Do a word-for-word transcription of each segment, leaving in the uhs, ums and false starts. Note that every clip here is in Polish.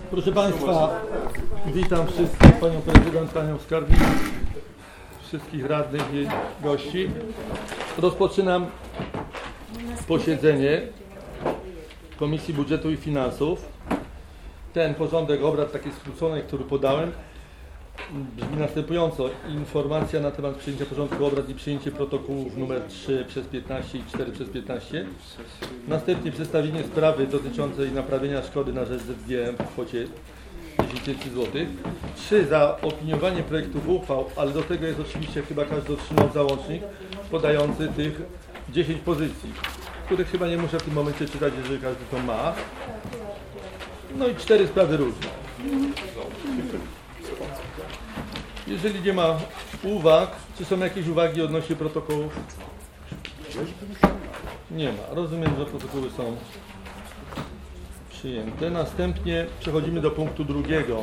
Proszę Państwa, witam wszystkich, Panią Prezydent, Panią Skarbnik, wszystkich radnych i gości. Rozpoczynam posiedzenie Komisji Budżetu i Finansów. Ten porządek obrad, taki skrócony, który podałem, brzmi następująco. Informacja na temat przyjęcia porządku obrad i przyjęcie protokołów numer trzy przez piętnaście i cztery przez piętnaście. Następnie przedstawienie sprawy dotyczącej naprawienia szkody na rzecz Z G M w kwocie dziesięć tysięcy złotych. trzy. Zaopiniowanie projektów uchwał, ale do tego jest oczywiście, chyba każdy otrzymał załącznik podający tych dziesięć pozycji, których chyba nie muszę w tym momencie czytać, jeżeli każdy to ma. No i cztery sprawy różne. Jeżeli nie ma uwag, czy są jakieś uwagi odnośnie protokołów? Nie ma. Rozumiem, że protokoły są przyjęte. Następnie przechodzimy do punktu drugiego.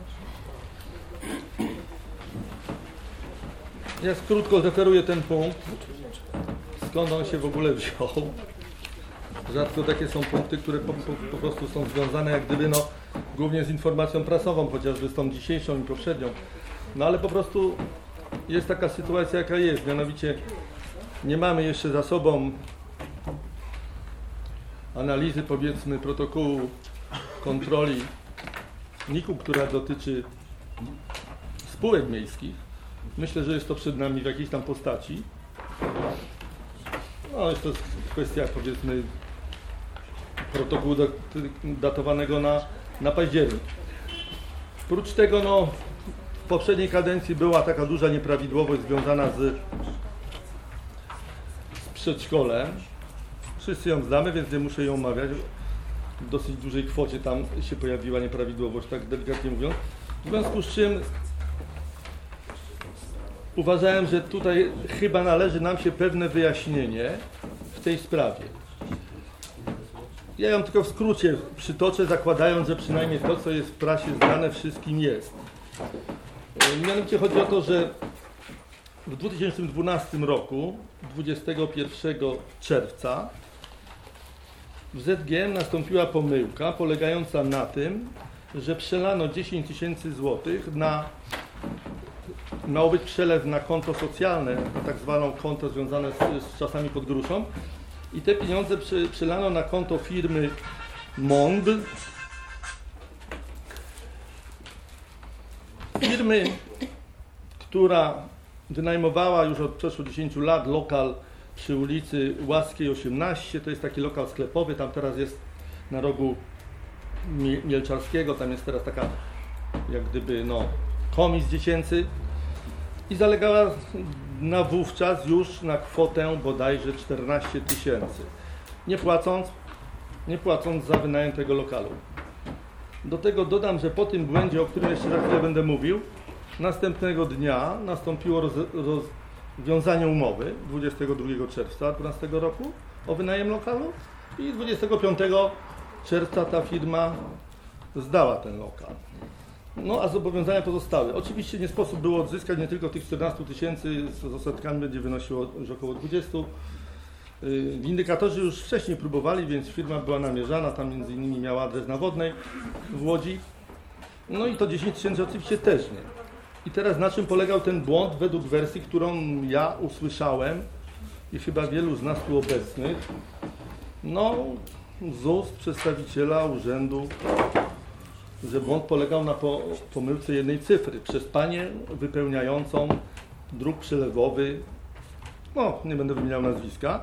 Ja krótko zreferuję ten punkt, skąd on się w ogóle wziął. Rzadko takie są punkty, które po, po, po prostu są związane jak gdyby no, głównie z informacją prasową, chociażby z tą dzisiejszą i poprzednią. No ale po prostu jest taka sytuacja, jaka jest. Mianowicie nie mamy jeszcze za sobą analizy, powiedzmy, protokołu kontroli N I K-u, która dotyczy spółek miejskich. Myślę, że jest to przed nami w jakiejś tam postaci. No jest to kwestia, powiedzmy, protokołu datowanego na, na październik. Oprócz tego, no, w poprzedniej kadencji była taka duża nieprawidłowość związana z, z przedszkolem. Wszyscy ją znamy, więc nie muszę ją omawiać. W dosyć dużej kwocie tam się pojawiła nieprawidłowość, tak delikatnie mówiąc. W związku z czym uważałem, że tutaj chyba należy nam się pewne wyjaśnienie w tej sprawie. Ja ją tylko w skrócie przytoczę, zakładając, że przynajmniej to, co jest w prasie znane, wszystkim jest. Mianowicie chodzi o to, że w dwa tysiące dwunastym roku, dwudziestego pierwszego czerwca, w Z G M nastąpiła pomyłka polegająca na tym, że przelano dziesięć tysięcy złotych na, miał być przelew na konto socjalne, na tak zwaną konto związane z, z czasami pod gruszą, i te pieniądze przy, przelano na konto firmy Mond, firmy, która wynajmowała już od przeszło dziesięciu lat lokal przy ulicy Łaskiej osiemnaście, to jest taki lokal sklepowy, tam teraz jest na rogu Mielczarskiego, tam jest teraz taka jak gdyby no komis dziecięcy i zalegała na wówczas już na kwotę bodajże czternaście tysięcy, nie płacąc, nie płacąc za wynajem tego lokalu. Do tego dodam, że po tym błędzie, o którym jeszcze za chwilę będę mówił, następnego dnia nastąpiło roz, rozwiązanie umowy dwudziestego drugiego czerwca dwunastego roku o wynajem lokalu i dwudziestego piątego czerwca ta firma zdała ten lokal. No a zobowiązania pozostały. Oczywiście nie sposób było odzyskać nie tylko tych czternastu tysięcy, z odsetkami będzie wynosiło już około dwudziestu. Windykatorzy już wcześniej próbowali, więc firma była namierzana, tam między innymi miała adres na Wodnej w Łodzi. No i to dziesięć tysięcy oczywiście też nie. I teraz na czym polegał ten błąd według wersji, którą ja usłyszałem i chyba wielu z nas tu obecnych, no z ust przedstawiciela urzędu, że błąd polegał na po, pomyłce jednej cyfry przez panię wypełniającą druk przelewowy, no nie będę wymieniał nazwiska.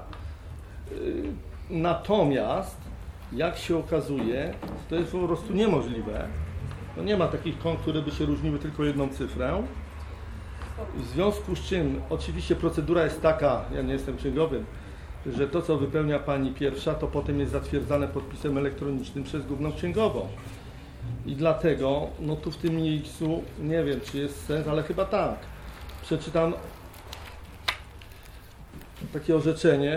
Natomiast, jak się okazuje, to jest po prostu niemożliwe. No nie ma takich kont, które by się różniły tylko jedną cyfrę. W związku z czym, oczywiście procedura jest taka, ja nie jestem księgowym, że to, co wypełnia pani pierwsza, to potem jest zatwierdzane podpisem elektronicznym przez główną księgową. I dlatego, no tu w tym miejscu, nie wiem, czy jest sens, ale chyba tak. Przeczytam takie orzeczenie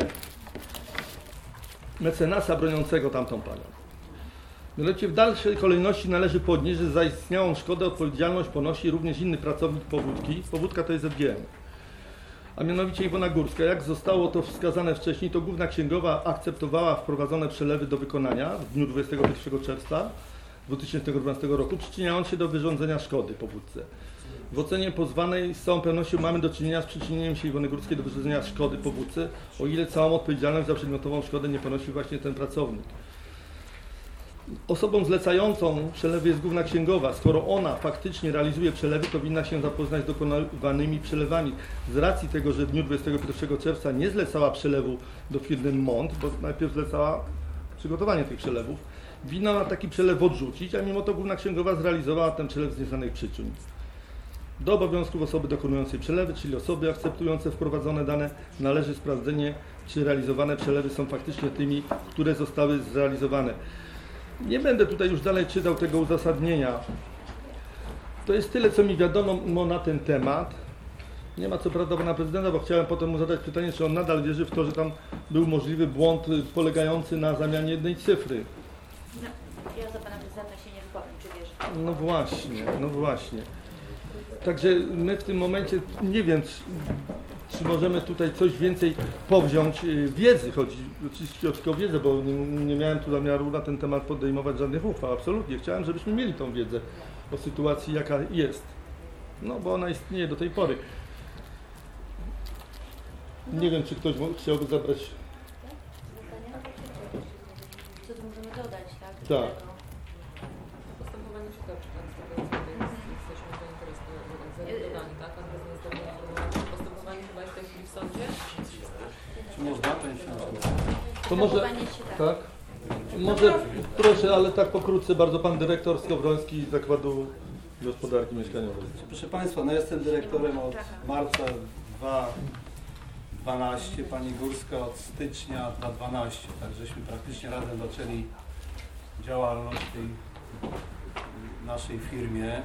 mecenasa broniącego tamtą panią. Mianowicie w dalszej kolejności należy podnieść, że za zaistniałą szkodę odpowiedzialność ponosi również inny pracownik powódki. Powódka to jest Z G M. A mianowicie Iwona Górska. Jak zostało to wskazane wcześniej, to główna księgowa akceptowała wprowadzone przelewy do wykonania w dniu dwudziestego pierwszego czerwca dwa tysiące dwunastego roku, przyczyniając się do wyrządzenia szkody powódce. W ocenie pozwanej z całą pewnością mamy do czynienia z przyczynieniem się Iwony Górskiej do wyrządzenia szkody powódce, o ile całą odpowiedzialność za przedmiotową szkodę nie ponosi właśnie ten pracownik. Osobą zlecającą przelewy jest główna księgowa. Skoro ona faktycznie realizuje przelewy, to powinna się zapoznać z dokonywanymi przelewami. Z racji tego, że w dniu dwudziestego pierwszego czerwca nie zlecała przelewu do firmy MONT, bo najpierw zlecała przygotowanie tych przelewów, winna na taki przelew odrzucić, a mimo to główna księgowa zrealizowała ten przelew z nieznanych przyczyn. Do obowiązków osoby dokonującej przelewy, czyli osoby akceptujące wprowadzone dane, należy sprawdzenie, czy realizowane przelewy są faktycznie tymi, które zostały zrealizowane. Nie będę tutaj już dalej czytał tego uzasadnienia. To jest tyle, co mi wiadomo na ten temat. Nie ma co prawda pana prezydenta, bo chciałem potem mu zadać pytanie, czy on nadal wierzy w to, że tam był możliwy błąd polegający na zamianie jednej cyfry. No, ja za pana prezydenta się nie wypowiem, czy wierzy. No właśnie, no właśnie. Także my w tym momencie, nie wiem, czy możemy tutaj coś więcej powziąć wiedzy, chodzi oczywiście tylko o wiedzę, bo nie, nie miałem tu zamiaru na ten temat podejmować żadnych uchwał, absolutnie. Chciałem, żebyśmy mieli tą wiedzę o sytuacji, jaka jest. No, bo ona istnieje do tej pory. Nie wiem, czy ktoś chciałby zabrać... Co tu możemy dodać, tak? Tak. Postępowanie się toczy, tak? Z tego co wiem, jesteśmy zainteresowani, tak? Pan prezydent jest poinformowany. Postępowanie chyba jest w tej chwili w sądzie? Czy można część na To może... Tak? Może proszę, ale tak pokrótce bardzo pan dyrektor Skowroński z Zakładu Gospodarki Mieszkaniowej. Proszę Państwa, no jestem dyrektorem od marca dwa tysiące dwunastego, pani Górska od stycznia dwa tysiące dwunastego, tak żeśmy praktycznie razem zaczęli działalność w tej naszej firmie.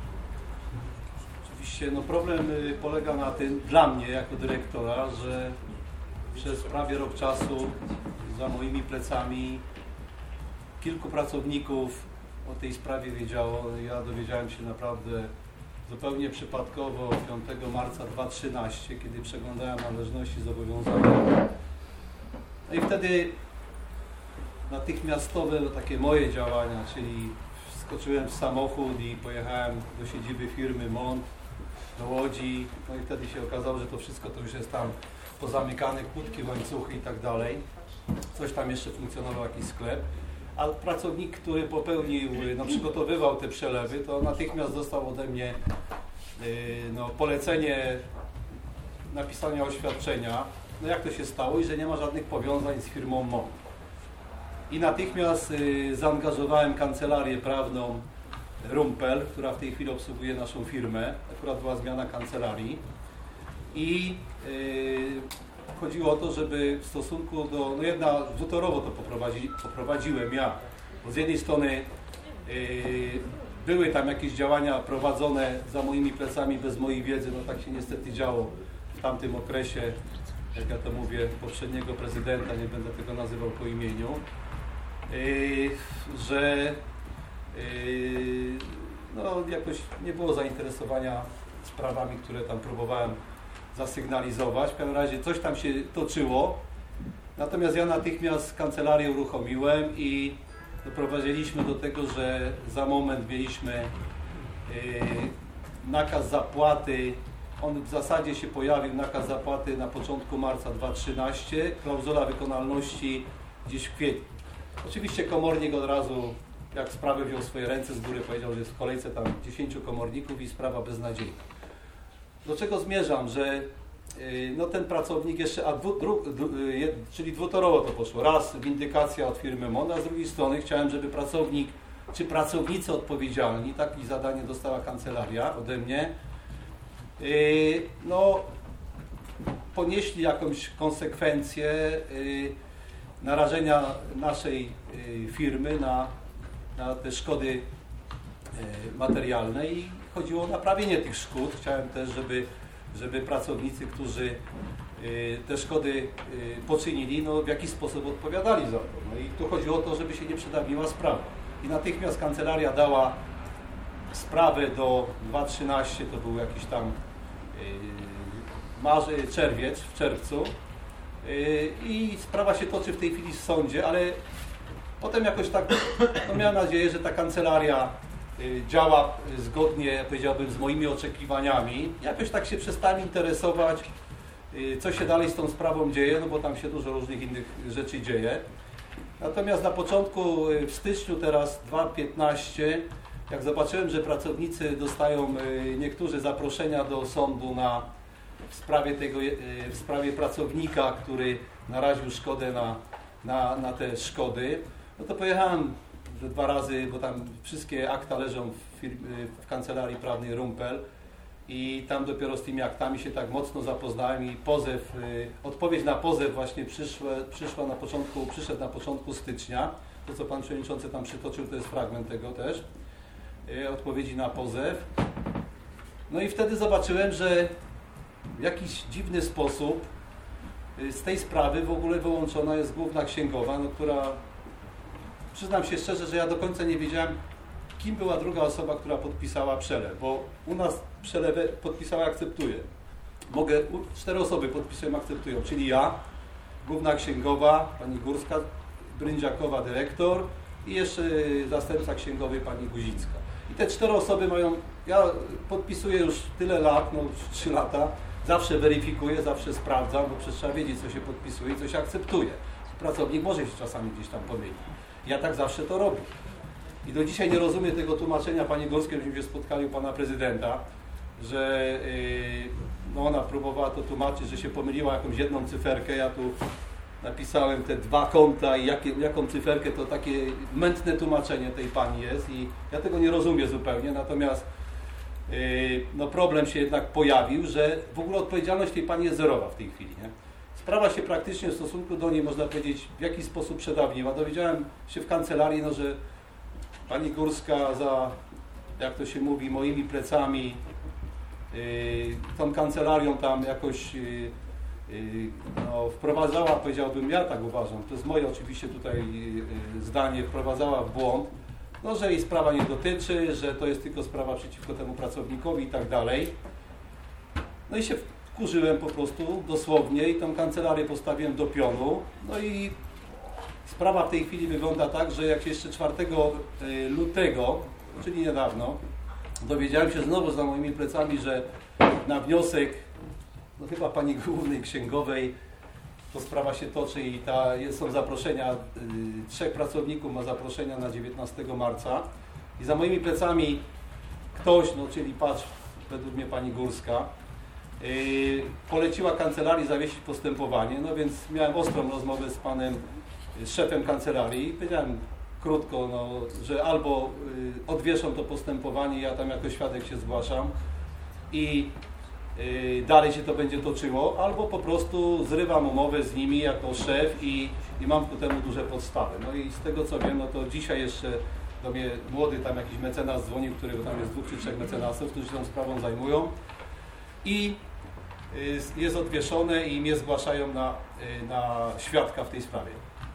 Oczywiście no problem polega na tym, dla mnie jako dyrektora, że przez prawie rok czasu za moimi plecami kilku pracowników o tej sprawie wiedziało. Ja dowiedziałem się naprawdę zupełnie przypadkowo piątego marca dwa tysiące trzynastego, kiedy przeglądałem należności zobowiązane. No i wtedy natychmiastowe no, takie moje działania, czyli skoczyłem w samochód i pojechałem do siedziby firmy MONT, do Łodzi. No i wtedy się okazało, że to wszystko to już jest tam pozamykane, kłódki, łańcuchy i tak dalej. Coś tam jeszcze funkcjonował, jakiś sklep. A pracownik, który popełnił, no, przygotowywał te przelewy, to natychmiast dostał ode mnie yy, no, polecenie napisania oświadczenia, no jak to się stało i że nie ma żadnych powiązań z firmą MONT. I natychmiast yy, zaangażowałem kancelarię prawną Rumpel, która w tej chwili obsługuje naszą firmę. Akurat była zmiana kancelarii. I yy, chodziło o to, żeby w stosunku do, no jedna, dwutorowo to poprowadzi, poprowadziłem ja, bo z jednej strony yy, były tam jakieś działania prowadzone za moimi plecami bez mojej wiedzy, no tak się niestety działo w tamtym okresie, jak ja to mówię, poprzedniego prezydenta, nie będę tego nazywał po imieniu, yy, że yy, no jakoś nie było zainteresowania sprawami, które tam próbowałem zasygnalizować. W każdym razie coś tam się toczyło. Natomiast ja natychmiast kancelarię uruchomiłem i doprowadziliśmy do tego, że za moment mieliśmy yy, nakaz zapłaty. On w zasadzie się pojawił, nakaz zapłaty na początku marca dwa tysiące trzynastego, klauzula wykonalności gdzieś w kwietniu. Oczywiście komornik od razu, jak sprawę wziął w swoje ręce z góry, powiedział, że jest w kolejce tam dziesięciu komorników i sprawa beznadziejna. Do czego zmierzam, że yy, no ten pracownik jeszcze, a dwu, dru, dru, yy, czyli dwutorowo to poszło. Raz windykacja od firmy MONT, a z drugiej strony chciałem, żeby pracownik, czy pracownicy odpowiedzialni, takie zadanie dostała kancelaria ode mnie, yy, no ponieśli jakąś konsekwencję yy, narażenia naszej yy, firmy na, na te szkody yy, materialne i chodziło o naprawienie tych szkód. Chciałem też, żeby, żeby pracownicy, którzy y, te szkody y, poczynili, no, w jakiś sposób odpowiadali za to. No i tu chodziło o to, żeby się nie przedawniła sprawa. I natychmiast kancelaria dała sprawę do dwa tysiące trzynastego, to był jakiś tam y, marzec, czerwiec, w czerwcu. Y, I sprawa się toczy w tej chwili w sądzie, ale Potem jakoś tak, no miałem nadzieję, że ta kancelaria y, działa y, zgodnie, powiedziałbym, z moimi oczekiwaniami. Jakoś tak się przestali interesować, y, co się dalej z tą sprawą dzieje, no bo tam się dużo różnych innych rzeczy dzieje. Natomiast na początku, y, w styczniu teraz dwa tysiące piętnastego, jak zobaczyłem, że pracownicy dostają y, niektórzy zaproszenia do sądu na, w, sprawie tego, y, w sprawie pracownika, który naraził szkodę na, na, na te szkody, no to pojechałem że dwa razy, bo tam wszystkie akta leżą w, firm, w kancelarii prawnej Rumpel i tam dopiero z tymi aktami się tak mocno zapoznałem i pozew, y, odpowiedź na pozew właśnie przyszła, przyszła na początku, przyszedł na początku stycznia. To, co Pan Przewodniczący tam przytoczył, to jest fragment tego też, y, odpowiedzi na pozew. No i wtedy zobaczyłem, że w jakiś dziwny sposób y, z tej sprawy w ogóle wyłączona jest główna księgowa, no, która, przyznam się szczerze, że ja do końca nie wiedziałem, kim była druga osoba, która podpisała przelew, bo u nas przelew podpisała akceptuje. Mogę, cztery osoby podpisują, akceptują, czyli ja, główna księgowa, pani Górska, Bryndziakowa, dyrektor i jeszcze zastępca księgowy, pani Guzicka. I te cztery osoby mają, ja podpisuję już tyle lat, no trzy lata, zawsze weryfikuję, zawsze sprawdzam, bo przecież trzeba wiedzieć, co się podpisuje i co się akceptuje. Pracownik może się czasami gdzieś tam pomylić. Ja tak zawsze to robię. I do dzisiaj nie rozumiem tego tłumaczenia pani Górskiej, żeśmy się spotkali u pana prezydenta, że yy, no ona próbowała to tłumaczyć, że się pomyliła jakąś jedną cyferkę. Ja tu napisałem te dwa konta i jakie, jaką cyferkę, to takie mętne tłumaczenie tej pani jest i ja tego nie rozumiem zupełnie, natomiast yy, no problem się jednak pojawił, że w ogóle odpowiedzialność tej pani jest zerowa w tej chwili, nie? Sprawa się praktycznie w stosunku do niej, można powiedzieć, w jakiś sposób przedawniła. Dowiedziałem się w kancelarii, no, że pani Górska za, jak to się mówi, moimi plecami, yy, tą kancelarią tam jakoś yy, yy, no, wprowadzała, powiedziałbym, ja tak uważam, to jest moje oczywiście tutaj yy, zdanie, wprowadzała w błąd, no, że jej sprawa nie dotyczy, że to jest tylko sprawa przeciwko temu pracownikowi i tak dalej. No i się wkurzyłem po prostu dosłownie i tą kancelarię postawiłem do pionu, no i sprawa w tej chwili wygląda tak, że jak jeszcze czwartego lutego, czyli niedawno, dowiedziałem się znowu za moimi plecami, że na wniosek, no chyba pani głównej księgowej, to sprawa się toczy i ta, są zaproszenia, y, trzech pracowników ma zaproszenia na dziewiętnastego marca i za moimi plecami ktoś, no czyli patrz, według mnie pani Górska, y, poleciła kancelarii zawiesić postępowanie, no więc miałem ostrą rozmowę z panem z szefem kancelarii. Powiedziałem krótko, no, że albo y, odwieszą to postępowanie, ja tam jako świadek się zgłaszam i y, dalej się to będzie toczyło, albo po prostu zrywam umowę z nimi jako szef i, i mam ku temu duże podstawy. No i z tego co wiem, no to dzisiaj jeszcze do mnie młody tam jakiś mecenas dzwonił, który tam jest dwóch czy trzech mecenasów, którzy się tą sprawą zajmują i y, jest odwieszone i mnie zgłaszają na, y, na świadka w tej sprawie.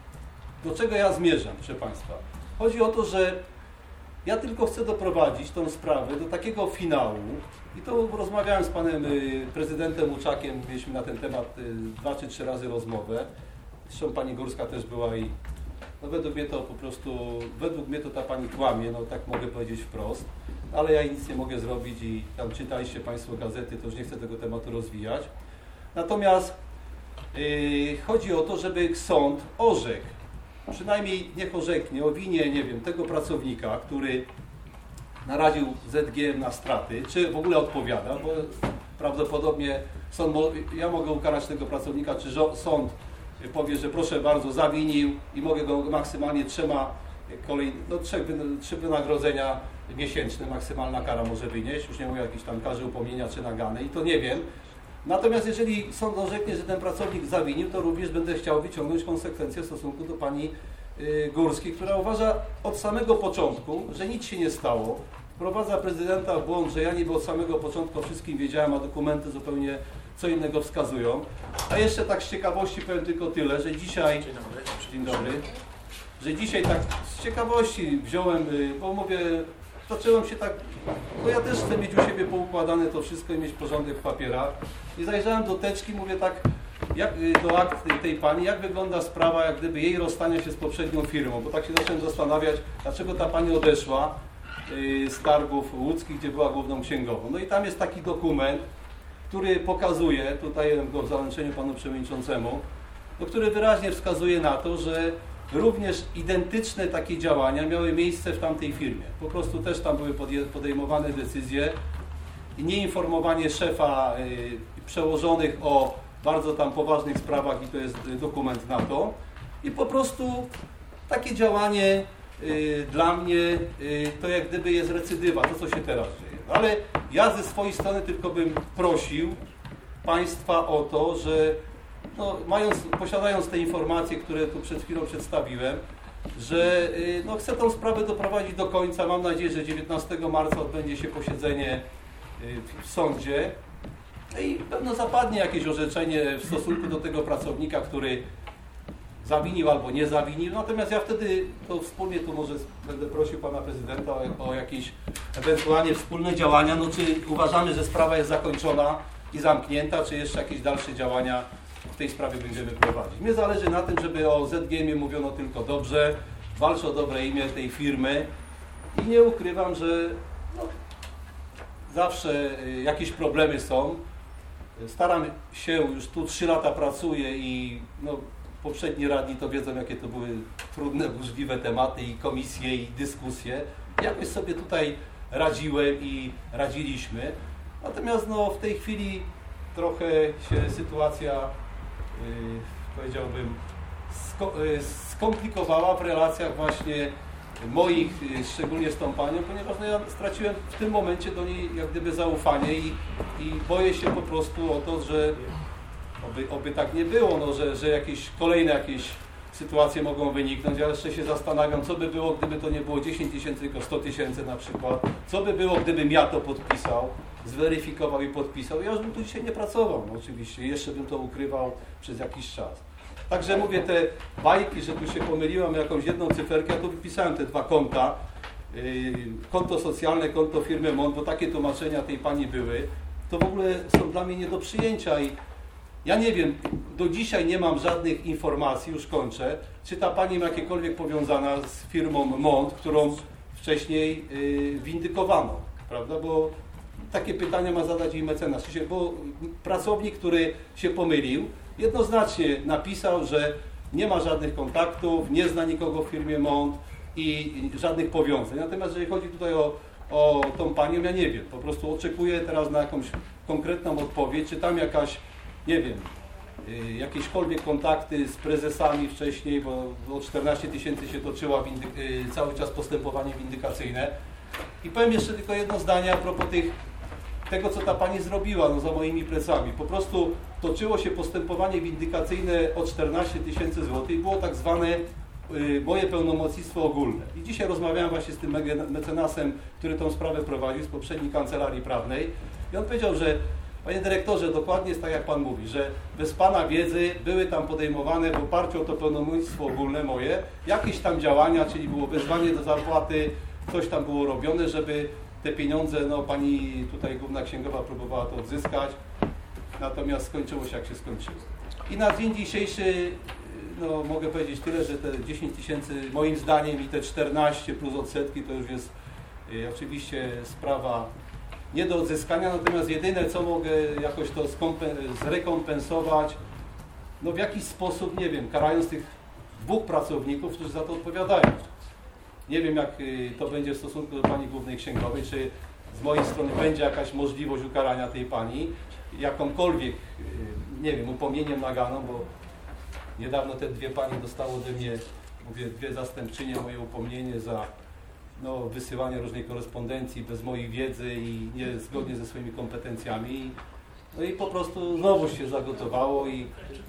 Do czego ja zmierzam, proszę Państwa? Chodzi o to, że ja tylko chcę doprowadzić tą sprawę do takiego finału i to rozmawiałem z panem prezydentem Łuczakiem, mieliśmy na ten temat dwa czy trzy razy rozmowę. Zresztą pani Górska też była i no według mnie to po prostu, według mnie to ta pani kłamie, no tak mogę powiedzieć wprost, ale ja nic nie mogę zrobić i tam czytaliście Państwo gazety, to już nie chcę tego tematu rozwijać. Natomiast yy, chodzi o to, żeby sąd orzekł, przynajmniej niech orzeknie o winie, nie wiem, tego pracownika, który naraził Z G M na straty, czy w ogóle odpowiada, bo prawdopodobnie sąd, ja mogę ukarać tego pracownika, czy sąd powie, że proszę bardzo, zawinił i mogę go maksymalnie trzema, kolej, no trzech, trzy wynagrodzenia miesięczne, maksymalna kara może wynieść, już nie mówię o jakiejś tam karze upomnienia czy nagany i to nie wiem. Natomiast jeżeli sąd orzeknie, że ten pracownik zawinił, to również będę chciał wyciągnąć konsekwencje w stosunku do pani y, Górskiej, która uważa od samego początku, że nic się nie stało. Wprowadza prezydenta w błąd, że ja niby od samego początku o wszystkim wiedziałem, a dokumenty zupełnie co innego wskazują. A jeszcze tak z ciekawości powiem tylko tyle, że dzisiaj... Dzień dobry. Dzień dobry. Że dzisiaj tak z ciekawości wziąłem, y, bo mówię, zacząłem się tak, bo ja też chcę mieć u siebie poukładane to wszystko i mieć porządek w papierach. I zajrzałem do teczki, mówię tak, jak, y, do akt tej pani, jak wygląda sprawa jak gdyby jej rozstania się z poprzednią firmą, bo tak się zacząłem zastanawiać, dlaczego ta pani odeszła y, z targów łódzkich, gdzie była główną księgową. No i tam jest taki dokument, który pokazuje, tutaj go w załączeniu panu przewodniczącemu, no, który wyraźnie wskazuje na to, że również identyczne takie działania miały miejsce w tamtej firmie. Po prostu też tam były podejmowane decyzje i nieinformowanie szefa y, przełożonych o bardzo tam poważnych sprawach i to jest dokument na to. I po prostu takie działanie y, dla mnie y, to jak gdyby jest recydywa, to co się teraz dzieje. Ale ja ze swojej strony tylko bym prosił Państwa o to, że no, mając, posiadając te informacje, które tu przed chwilą przedstawiłem, że y, no, chcę tą sprawę doprowadzić do końca. Mam nadzieję, że dziewiętnastego marca odbędzie się posiedzenie y, w sądzie. I pewno zapadnie jakieś orzeczenie w stosunku do tego pracownika, który zawinił albo nie zawinił. Natomiast ja wtedy to wspólnie tu może będę prosił pana prezydenta o, o jakieś ewentualnie wspólne działania. No, czy uważamy, że sprawa jest zakończona i zamknięta, czy jeszcze jakieś dalsze działania w tej sprawie będziemy prowadzić. Mnie zależy na tym, żeby o Z G M-ie mówiono tylko dobrze, walczę o dobre imię tej firmy i nie ukrywam, że no, zawsze jakieś problemy są. Staram się, już tu trzy lata pracuję i no, poprzedni radni to wiedzą, jakie to były trudne, burzliwe tematy i komisje, i dyskusje. Jakoś sobie tutaj radziłem i radziliśmy. Natomiast no, w tej chwili trochę się sytuacja, yy, powiedziałbym, sko yy, skomplikowała w relacjach właśnie moich, yy, szczególnie z tą panią, ponieważ no, ja straciłem w tym momencie do niej jak gdyby zaufanie i, i boję się po prostu o to, że oby, oby tak nie było, no, że, że jakieś kolejne jakieś sytuacje mogą wyniknąć. Ja jeszcze się zastanawiam, co by było, gdyby to nie było dziesięć tysięcy, tylko sto tysięcy na przykład. Co by było, gdybym ja to podpisał, zweryfikował i podpisał. Ja już bym tu dzisiaj nie pracował, no, oczywiście. Jeszcze bym to ukrywał przez jakiś czas. Także mówię, te bajki, że tu się pomyliłem jakąś jedną cyferkę, ja tu wypisałem te dwa konta. Yy, konto socjalne, konto firmy Mont, bo takie tłumaczenia tej pani były. To w ogóle są dla mnie nie do przyjęcia i ja nie wiem, do dzisiaj nie mam żadnych informacji, już kończę, czy ta pani ma jakiekolwiek powiązana z firmą Mont, którą wcześniej yy, windykowano, prawda, bo takie pytania ma zadać jej mecenas, bo pracownik, który się pomylił, jednoznacznie napisał, że nie ma żadnych kontaktów, nie zna nikogo w firmie Mont i żadnych powiązań. Natomiast jeżeli chodzi tutaj o, o tą panią, ja nie wiem, po prostu oczekuję teraz na jakąś konkretną odpowiedź, czy tam jakaś, nie wiem, y, jakiekolwiek kontakty z prezesami wcześniej, bo o czternaście tysięcy się toczyła windy- y, cały czas postępowanie windykacyjne. I powiem jeszcze tylko jedno zdanie a propos tych, tego, co ta pani zrobiła no, za moimi plecami. Po prostu toczyło się postępowanie windykacyjne o czternaście tysięcy złotych i było tak zwane y, moje pełnomocnictwo ogólne. I dzisiaj rozmawiałem właśnie z tym mecenasem, który tą sprawę prowadził z poprzedniej kancelarii prawnej i on powiedział, że panie dyrektorze, dokładnie jest tak, jak pan mówi, że bez pana wiedzy były tam podejmowane w oparciu o to pełnomocnictwo ogólne moje jakieś tam działania, czyli było wezwanie do zapłaty, coś tam było robione, żeby te pieniądze, no pani tutaj główna księgowa próbowała to odzyskać, natomiast skończyło się jak się skończyło. I na dzień dzisiejszy, no mogę powiedzieć tyle, że te dziesięć tysięcy moim zdaniem i te czternaście plus odsetki to już jest y, oczywiście sprawa nie do odzyskania, natomiast jedyne co mogę jakoś to zrekompensować, no w jakiś sposób, nie wiem, karając tych dwóch pracowników, którzy za to odpowiadają. Nie wiem, jak to będzie w stosunku do pani głównej księgowej, czy z mojej strony będzie jakaś możliwość ukarania tej pani jakąkolwiek, nie wiem, upomnieniem naganą, bo niedawno te dwie panie dostały ode mnie, mówię, dwie zastępczynie moje upomnienie za no, wysyłanie różnej korespondencji bez mojej wiedzy i niezgodnie ze swoimi kompetencjami. No i po prostu znowu się zagotowało i,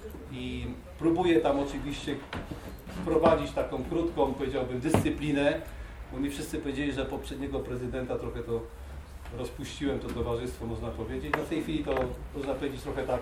i próbuję tam oczywiście wprowadzić taką krótką, powiedziałbym, dyscyplinę, bo mi wszyscy powiedzieli, że poprzedniego prezydenta trochę to rozpuściłem, to towarzystwo, można powiedzieć. Na tej chwili to, można powiedzieć, trochę tak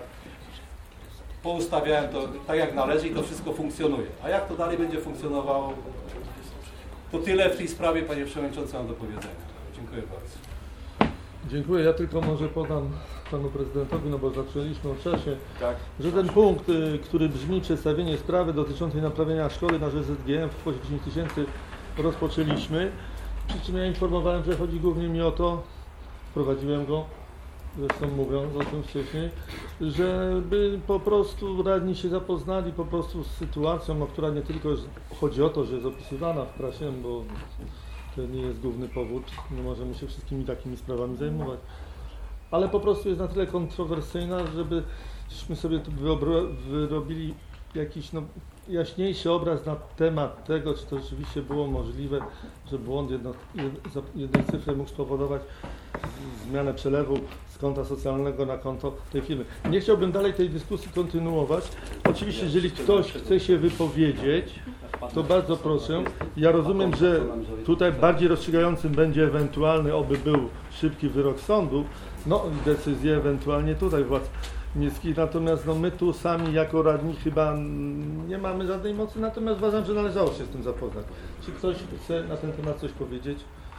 poustawiałem to tak, jak należy i to wszystko funkcjonuje. A jak to dalej będzie funkcjonowało, to tyle w tej sprawie, panie przewodniczący, mam do powiedzenia. Dziękuję bardzo. Dziękuję. Ja tylko może podam panu prezydentowi, no bo zaczęliśmy o czasie, Tak. że ten punkt, y, który brzmi przedstawienie sprawy dotyczącej naprawienia szkoły na rzecz Z G M w kwocie dziesięć tysięcy rozpoczęliśmy. Przy czym ja informowałem, że chodzi głównie mi o to, wprowadziłem go, zresztą mówiąc o tym wcześniej, żeby po prostu radni się zapoznali po prostu z sytuacją, no, która nie tylko jest, chodzi o to, że jest opisywana w prasie, bo to nie jest główny powód, nie możemy się wszystkimi takimi sprawami zajmować, ale po prostu jest na tyle kontrowersyjna, żebyśmy sobie tu wyobro- wyrobili jakiś no, jaśniejszy obraz na temat tego, czy to rzeczywiście było możliwe, że błąd jedno, jed, jednej cyfry mógł spowodować zmianę przelewu z konta socjalnego na konto tej firmy. Nie chciałbym dalej tej dyskusji kontynuować. Oczywiście, jeżeli ktoś chce się wypowiedzieć, to bardzo proszę. Ja rozumiem, że tutaj bardziej rozstrzygającym będzie ewentualny, oby był szybki wyrok sądu, no i decyzje ewentualnie tutaj władz miejskich. Natomiast no, my tu sami jako radni chyba nie mamy żadnej mocy, natomiast uważam, że należało się z tym zapoznać. Czy ktoś chce na ten temat coś powiedzieć?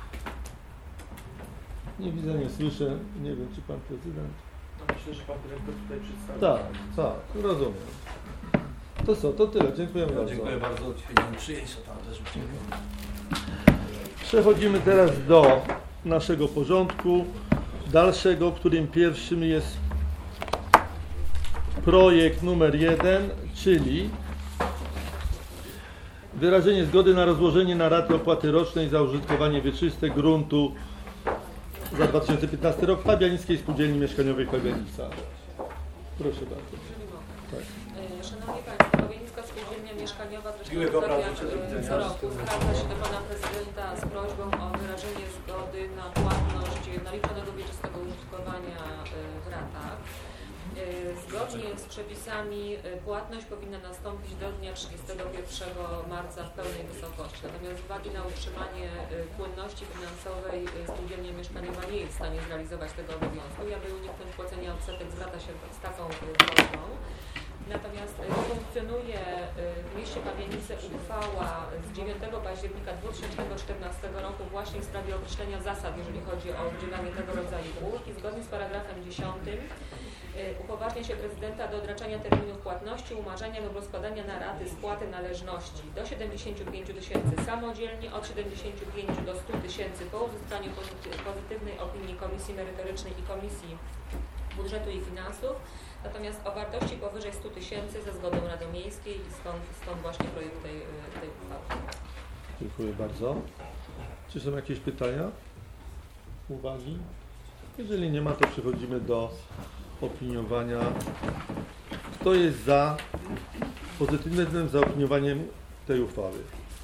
Nie widzę, nie słyszę. Nie wiem, czy pan prezydent. No myślę, że pan dyrektor tutaj przedstawił. Tak, tak, rozumiem. To co, to tyle. Dziękujemy Ja bardzo. dziękuję bardzo. Chciałem przyjść, to tam też uciekam. Przechodzimy teraz do naszego porządku dalszego, którym pierwszym jest projekt numer jeden, czyli wyrażenie zgody na rozłożenie na raty opłaty rocznej za użytkowanie wieczyste gruntu za dwa tysiące piętnasty rok w Pabianickiej Spółdzielni Mieszkaniowej Pabianica. Proszę bardzo. Tak. Szanowni Państwo, Pabianicka Spółdzielnia Mieszkaniowa zresztą Miłego stawia, obrazu, do widzenia. co roku zwraca się do Pana Prezydenta z prośbą o wyrażenie zgody na płatność naliczonego wieczystego użytkowania w ratach. Zgodnie z przepisami płatność powinna nastąpić do dnia trzydziestego pierwszego marca w pełnej wysokości. Natomiast z uwagi na utrzymanie płynności finansowej Spółdzielnia Mieszkaniowa nie jest w stanie zrealizować tego obowiązku. I aby uniknąć płacenia odsetek zwraca się z taką prośbą. Natomiast funkcjonuje w mieście Pabianice uchwała z dziewiątego października dwa tysiące czternastego roku właśnie w sprawie określenia zasad, jeżeli chodzi o udzielanie tego rodzaju ulg i zgodnie z paragrafem dziesiątym upoważnia się prezydenta do odraczania terminów płatności, umarzania lub rozkładania na raty spłaty należności do siedemdziesięciu pięciu tysięcy samodzielnie, od siedemdziesięciu pięciu do stu tysięcy po uzyskaniu pozytywnej opinii Komisji Merytorycznej i Komisji Budżetu i Finansów, natomiast o wartości powyżej stu tysięcy ze zgodą Rady Miejskiej i stąd, stąd właśnie projekt tej, tej uchwały. Dziękuję bardzo. Czy są jakieś pytania? Uwagi? Jeżeli nie ma, to przechodzimy do opiniowania. Kto jest za pozytywnym zaopiniowaniem tej uchwały?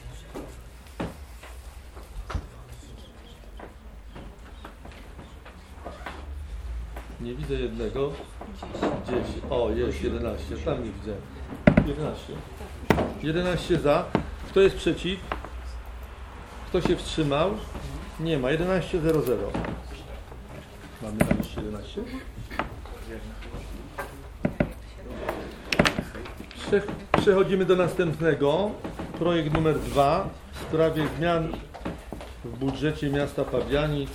Nie widzę jednego. Dziesięć. O, jest jedenaście. Tam nie widzę. jedenaście. jedenaście za. Kto jest przeciw? Kto się wstrzymał? Nie ma. jedenaście zero zero. Mamy tam jeszcze jedenaście? Przechodzimy do następnego. Projekt numer dwa w sprawie zmian w budżecie miasta Pabianic.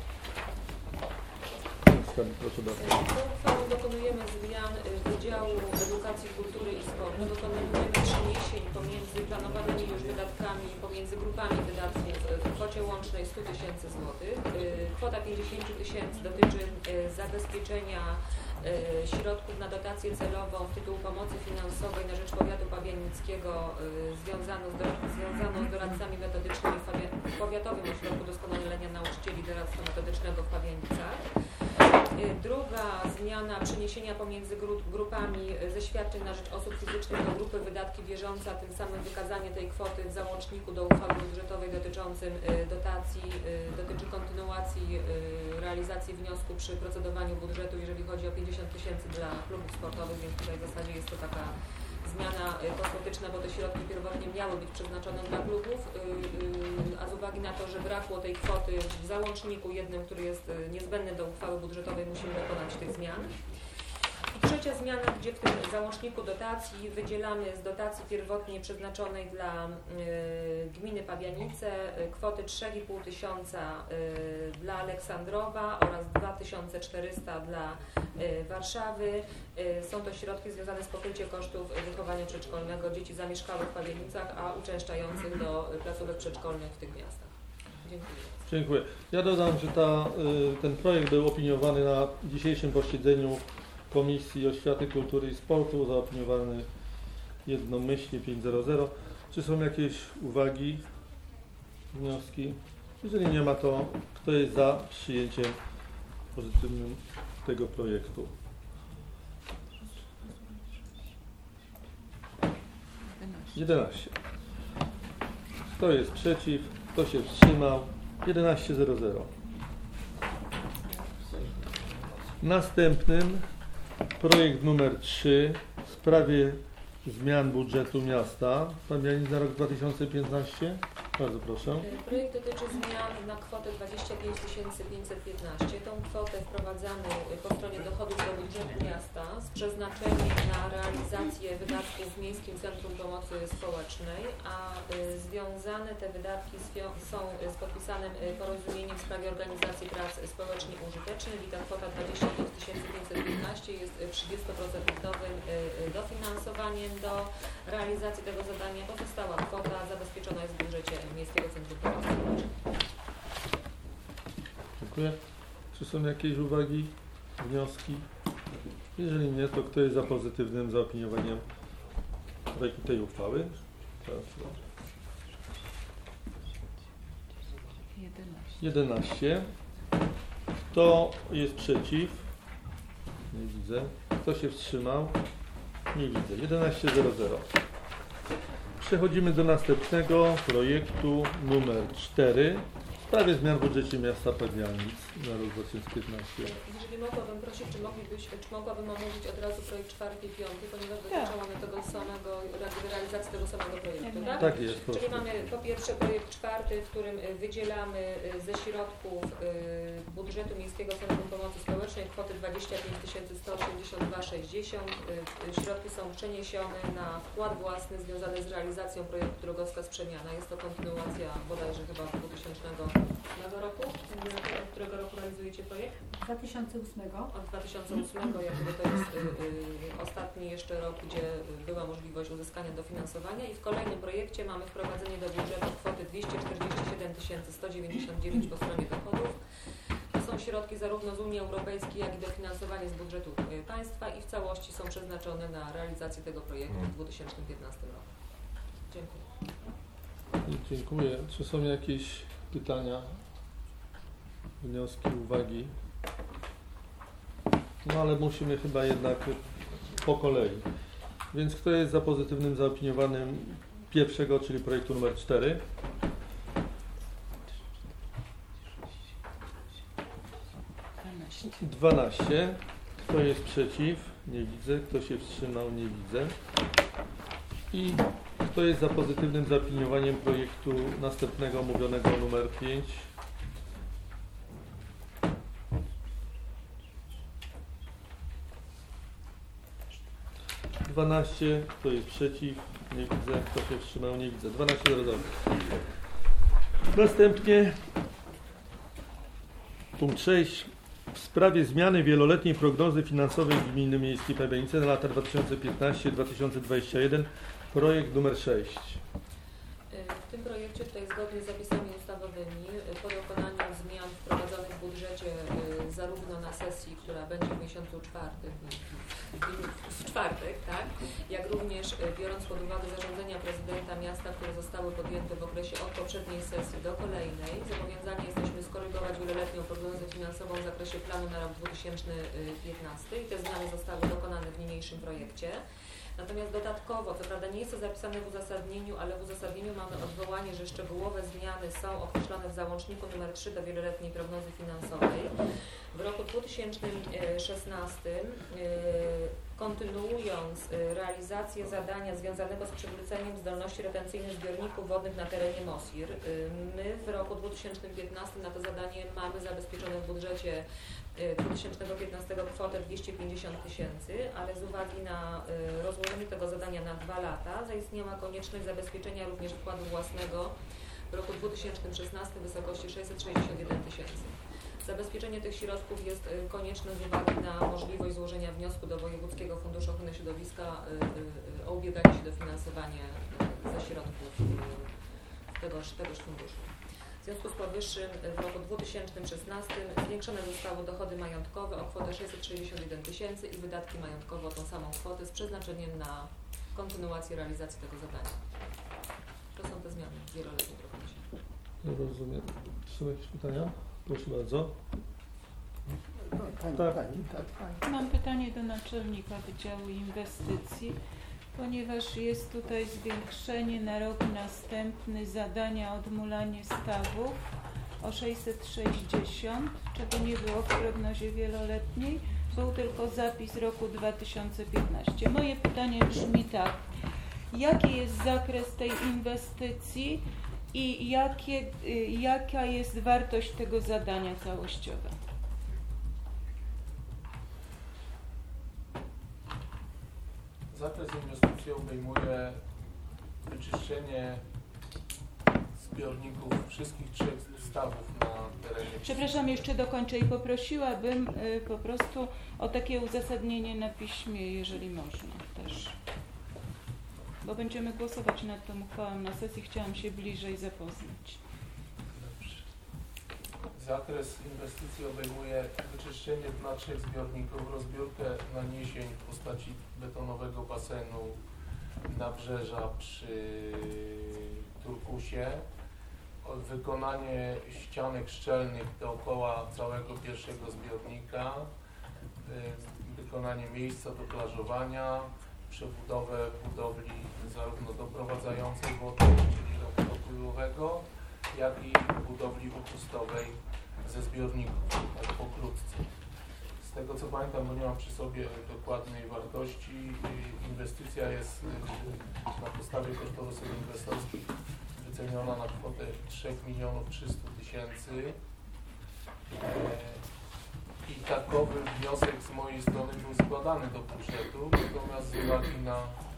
Proszę bardzo. Uchwałą dokonujemy zmian Wydziału Edukacji, Kultury i Sportu. Dokonujemy przeniesień pomiędzy planowanymi już wydatkami, pomiędzy grupami wydatków w kwocie łącznej stu tysięcy złotych. Kwota pięćdziesiąt tysięcy dotyczy zabezpieczenia środków na dotację celową z tytułu pomocy finansowej na rzecz powiatu pabianickiego związaną z, do, związaną z doradcami metodycznymi w Powiatowym Ośrodku Doskonalenia Nauczycieli Doradztwa Metodycznego w Pabianicach. Druga zmiana przeniesienia pomiędzy grupami ze świadczeń na rzecz osób fizycznych do grupy wydatki bieżące, a tym samym wykazanie tej kwoty w załączniku do uchwały budżetowej dotyczącym dotacji, dotyczy kontynuacji realizacji wniosku przy procedowaniu budżetu, jeżeli chodzi o pięćdziesiąt tysięcy dla klubów sportowych, więc tutaj w zasadzie jest to taka zmiana kosmetyczna, bo te środki pierwotnie miały być przeznaczone dla klubów, a z uwagi na to, że brakło tej kwoty w załączniku jednym, który jest niezbędny do uchwały budżetowej, musimy dokonać tych zmian. I trzecia zmiana, gdzie w tym załączniku dotacji wydzielamy z dotacji pierwotnie przeznaczonej dla y, gminy Pabianice kwoty trzy i pół tysiąca y, dla Aleksandrowa oraz dwa tysiące czterysta dla Warszawy. Są to środki związane z pokryciem kosztów wychowania przedszkolnego dzieci zamieszkałych w Pawienicach, a uczęszczających do placówek przedszkolnych w tych miastach. Dziękuję. Dziękuję. Ja dodam, że ta, ten projekt był opiniowany na dzisiejszym posiedzeniu Komisji Oświaty, Kultury i Sportu, zaopiniowany jednomyślnie pięć zero zero. Czy są jakieś uwagi, wnioski? Jeżeli nie ma, to kto jest za przyjęciem pozytywnym tego projektu? jedenaście. Kto jest przeciw? Kto się wstrzymał? jedenaście zero zero. Następnym projekt numer trzy w sprawie zmian budżetu miasta. Pamiętnik na rok dwa tysiące piętnasty. Bardzo proszę. Projekt dotyczy zmian na kwotę dwadzieścia pięć tysięcy pięćset piętnaście. Tą kwotę wprowadzamy po stronie dochodów do budżetu miasta z przeznaczeniem na realizację wydatków w Miejskim Centrum Pomocy Społecznej, a y, związane te wydatki są z podpisanym porozumieniem w sprawie organizacji prac społecznie użytecznych i ta kwota dwadzieścia pięć tysięcy pięćset piętnaście jest trzydzieści procent y, dofinansowaniem do realizacji tego zadania. Pozostała kwota zabezpieczona jest w budżecie Miejskiego Centrum Pomocy Społecznej. Dziękuję. Czy są jakieś uwagi, wnioski? Jeżeli nie, to kto jest za pozytywnym zaopiniowaniem projektu tej uchwały? jedenaście. Kto jest przeciw? Nie widzę. Kto się wstrzymał? Nie widzę. jedenaście zero zero. Przechodzimy do następnego projektu numer cztery w sprawie zmian w budżecie miasta Pabianic na rok dwa tysiące piętnasty. Jeżeli mogłabym prosić, czy, moglibyś, czy mogłabym omówić od razu projekt czwarty i piąty, ponieważ dotyczą one tego samego, realizacji tego samego projektu, tak? Tak jest. Czyli proszę. mamy po pierwsze projekt czwarty, w którym wydzielamy ze środków budżetu Miejskiego Centrum Pomocy Społecznej kwoty dwadzieścia pięć tysięcy sto osiemdziesiąt dwa sześćdziesiąt. Środki są przeniesione na wkład własny związany z realizacją projektu Drogowska z Przemiana. Jest to kontynuacja bodajże chyba dwutysięcznego roku. Od którego roku realizujecie projekt? dwa tysiące ósmego. Od dwa tysiące ósmego, jakby to jest y, y, ostatni jeszcze rok, gdzie była możliwość uzyskania dofinansowania i w kolejnym projekcie mamy wprowadzenie do budżetu kwoty dwieście czterdzieści siedem tysięcy sto dziewięćdziesiąt dziewięć po stronie dochodów. To są środki zarówno z Unii Europejskiej, jak i dofinansowanie z budżetu y, państwa i w całości są przeznaczone na realizację tego projektu w dwa tysiące piętnastym roku. Dziękuję. Dziękuję. Czy są jakieś pytania, wnioski, uwagi? No ale musimy chyba jednak po kolei. Więc kto jest za pozytywnym zaopiniowanym pierwszego, czyli projektu numer cztery? dwanaście. Kto jest przeciw? Nie widzę. Kto się wstrzymał? Nie widzę. I kto jest za pozytywnym zaopiniowaniem projektu następnego, omówionego numer pięć? dwanaście. Kto jest przeciw? Nie widzę. Kto się wstrzymał? Nie widzę. dwanaście zero zero. Następnie punkt sześć. W sprawie zmiany wieloletniej prognozy finansowej Gminy Miejskiej Pabianice na lata dwa tysiące piętnasty do dwa tysiące dwudziestego pierwszego. Projekt numer sześć. W tym projekcie tutaj zgodnie z zapisami ustawowymi po dokonaniu zmian wprowadzonych w budżecie zarówno na sesji, która będzie w miesiącu czwartym, w czwartek, tak, jak również biorąc pod uwagę zarządzenia prezydenta miasta, które zostały podjęte w okresie od poprzedniej sesji do kolejnej, zobowiązani jesteśmy skorygować wieloletnią prognozę finansową w zakresie planu na rok dwa tysiące piętnasty i te zmiany zostały dokonane w niniejszym projekcie. Natomiast dodatkowo, co prawda nie jest to zapisane w uzasadnieniu, ale w uzasadnieniu mamy odwołanie, że szczegółowe zmiany są określone w załączniku numer trzy do wieloletniej prognozy finansowej. W roku dwa tysiące szesnastym, kontynuując realizację zadania związanego z przywróceniem zdolności retencyjnych zbiorników wodnych na terenie Mosir, my w roku dwa tysiące piętnastym na to zadanie mamy zabezpieczone w budżecie dwa tysiące piętnastego kwotę dwieście pięćdziesiąt tysięcy, ale z uwagi na rozłożenie tego zadania na dwa lata zaistniała konieczność zabezpieczenia również wkładu własnego w roku dwa tysiące szesnastym w wysokości sześćset sześćdziesiąt jeden tysięcy. Zabezpieczenie tych środków jest y, konieczne z uwagi na możliwość złożenia wniosku do Wojewódzkiego Funduszu Ochrony Środowiska y, y, o ubieganie się do finansowania y, ze środków y, tegoż, tegoż funduszu. W związku z powyższym w roku dwa tysiące szesnastym zwiększone zostały dochody majątkowe o kwotę sześćset sześćdziesiąt jeden tysięcy i wydatki majątkowe o tą samą kwotę z przeznaczeniem na kontynuację realizacji tego zadania. To są te zmiany w wieloletnim programie. Rozumiem. Są jakieś pytania? Proszę bardzo. Pani, Tak. pani, tak. Mam pytanie do naczelnika Wydziału Inwestycji, ponieważ jest tutaj zwiększenie na rok następny zadania odmulanie stawów o sześćset sześćdziesiąt, czego nie było w prognozie wieloletniej. Był tylko zapis roku dwa tysiące piętnastego. Moje pytanie brzmi tak. Jaki jest zakres tej inwestycji i jakie, jaka jest wartość tego zadania całościowa? Zakres inwestycji obejmuje wyczyszczenie zbiorników wszystkich trzech stawów na terenie. Przepraszam, jeszcze dokończę i poprosiłabym y, po prostu o takie uzasadnienie na piśmie, jeżeli można też. Bo będziemy głosować nad tą uchwałą na sesji, chciałam się bliżej zapoznać. Dobrze. Zakres inwestycji obejmuje wyczyszczenie dna trzech zbiorników, rozbiórkę naniesień w postaci betonowego basenu nabrzeża przy Turkusie, wykonanie ścianek szczelnych dookoła całego pierwszego zbiornika, wykonanie miejsca do plażowania, przebudowę budowli zarówno doprowadzającej wodę, czyli dopływowego, jak i budowli upustowej ze zbiorników, tak pokrótce. Z tego co pamiętam, bo nie mam przy sobie dokładnej wartości, inwestycja jest na podstawie kosztowości inwestorskich wyceniona na kwotę trzy miliony trzysta tysięcy. I takowy wniosek z mojej strony był składany do budżetu, natomiast z uwagi na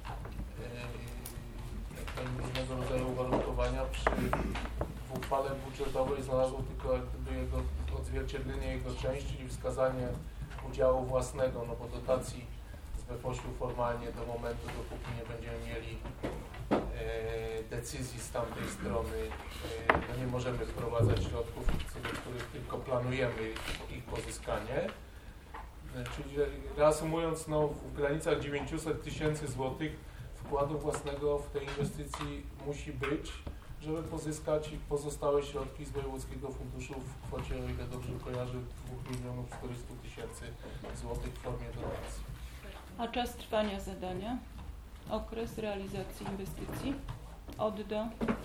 e, różnego rodzaju uwarunkowania przy w uchwale budżetowej znalazło tylko jak gdyby jego odzwierciedlenie jego części, czyli wskazanie udziału własnego, no bo dotacji z B F O ś-u formalnie do momentu, dopóki nie będziemy mieli e, decyzji z tamtej strony, e, no nie możemy wprowadzać środków, co do których tylko planujemy ich pozyskanie. E, czyli reasumując, no, w granicach dziewięćset tysięcy złotych wkładu własnego w tej inwestycji musi być, żeby pozyskać pozostałe środki z Wojewódzkiego Funduszu w kwocie, o ile dobrze kojarzę, dwa miliony czterysta tysięcy złotych w formie dotacji. A czas trwania zadania? Okres realizacji inwestycji? Od do?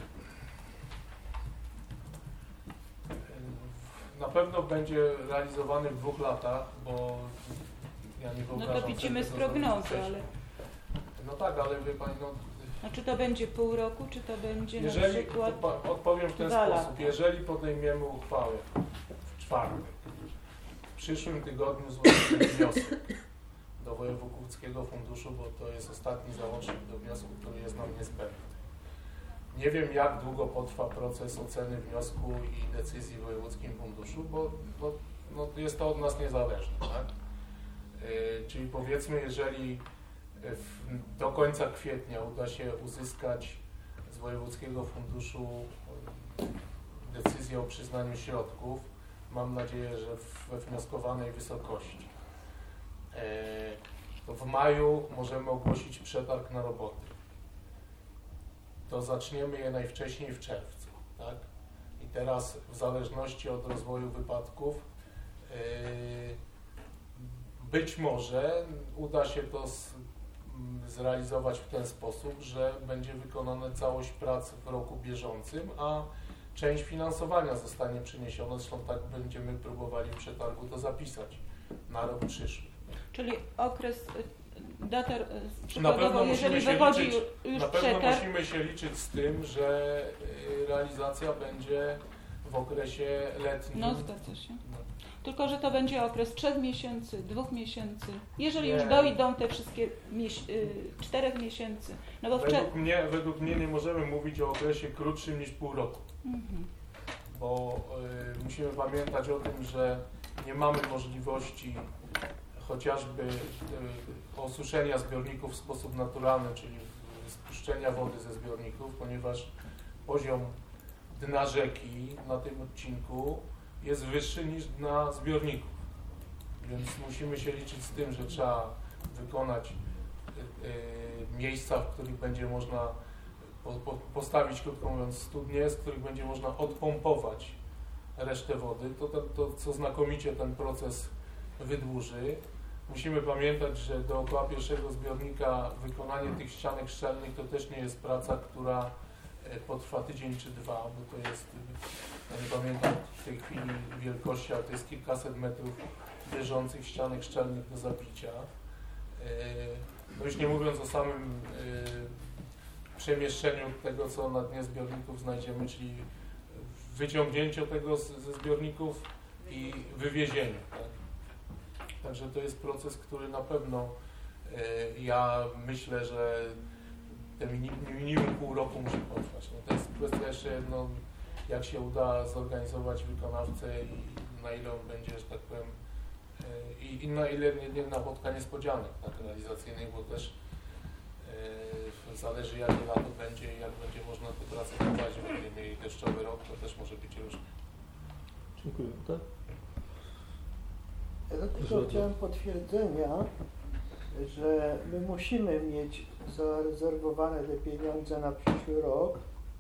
Na pewno będzie realizowany w dwóch latach, bo ja nie No wyobrażam to widzimy z sobie tego prognozy, zrobić ale No tak, ale wie Pani, no, no, czy to będzie pół roku, czy to będzie jeżeli, na przykład... to pa- odpowiem w ten dwa sposób, lata. jeżeli podejmiemy uchwałę w czwartek, w przyszłym tygodniu złożymy wniosek do Wojewódzkiego Funduszu, bo to jest ostatni załącznik do wniosku, który jest nam niezbędny. Nie wiem, jak długo potrwa proces oceny wniosku i decyzji w Wojewódzkim Funduszu, bo, bo no, jest to od nas niezależne. Tak? Yy, czyli powiedzmy, jeżeli w, do końca kwietnia uda się uzyskać z Wojewódzkiego Funduszu decyzję o przyznaniu środków, mam nadzieję, że we wnioskowanej wysokości, yy, to w maju możemy ogłosić przetarg na roboty. To zaczniemy je najwcześniej w czerwcu, tak? I teraz w zależności od rozwoju wypadków yy, być może uda się to z, zrealizować w ten sposób, że będzie wykonana całość prac w roku bieżącym, a część finansowania zostanie przeniesiona, zresztą tak będziemy próbowali w przetargu to zapisać na rok przyszły. Czyli okres, data Na przykładowo, pewno jeżeli musimy się wychodzi liczyć, już na pewno przetarg, musimy się liczyć z tym, że y, realizacja będzie w okresie letnim. no zgadza się. No. Tylko że to będzie okres trzech miesięcy, dwóch miesięcy. Jeżeli Nie. już dojdą te wszystkie mies- y, czterech miesięcy, no bo w Według mnie, według mnie nie możemy mówić o okresie krótszym niż pół roku. mhm. bo y, musimy pamiętać o tym, że nie mamy możliwości chociażby y, osuszenia zbiorników w sposób naturalny, czyli spuszczenia wody ze zbiorników, ponieważ poziom dna rzeki na tym odcinku jest wyższy niż dna zbiorników. Więc musimy się liczyć z tym, że trzeba wykonać y, y, miejsca, w których będzie można po, po, postawić, krótko mówiąc, studnie, z których będzie można odpompować resztę wody. To, to, to co znakomicie ten proces wydłuży. Musimy pamiętać, że dookoła pierwszego zbiornika wykonanie tych ścianek szczelnych to też nie jest praca, która potrwa tydzień czy dwa, bo to jest, ja nie pamiętam w tej chwili wielkości, ale to jest kilkaset metrów bieżących ścianek szczelnych do zabicia. No już nie mówiąc o samym przemieszczeniu tego, co na dnie zbiorników znajdziemy, czyli wyciągnięciu tego ze zbiorników i wywiezieniu. Tak? Także to jest proces, który na pewno ja myślę, że te minimum pół roku musi potrwać. No to jest kwestia jeszcze jedno, jak się uda zorganizować wykonawcę i na ile on będzie, że tak powiem, i, i na ile nie, nie napotka niespodzianek tak, realizacyjnych, bo też e, zależy jakie lato będzie i jak będzie można te prace prowadzić. Będziemy mieli deszczowy rok, to też może być różnie. Dziękuję. Tak? Ja tylko chciałem potwierdzenia, że my musimy mieć zarezerwowane te pieniądze na przyszły rok,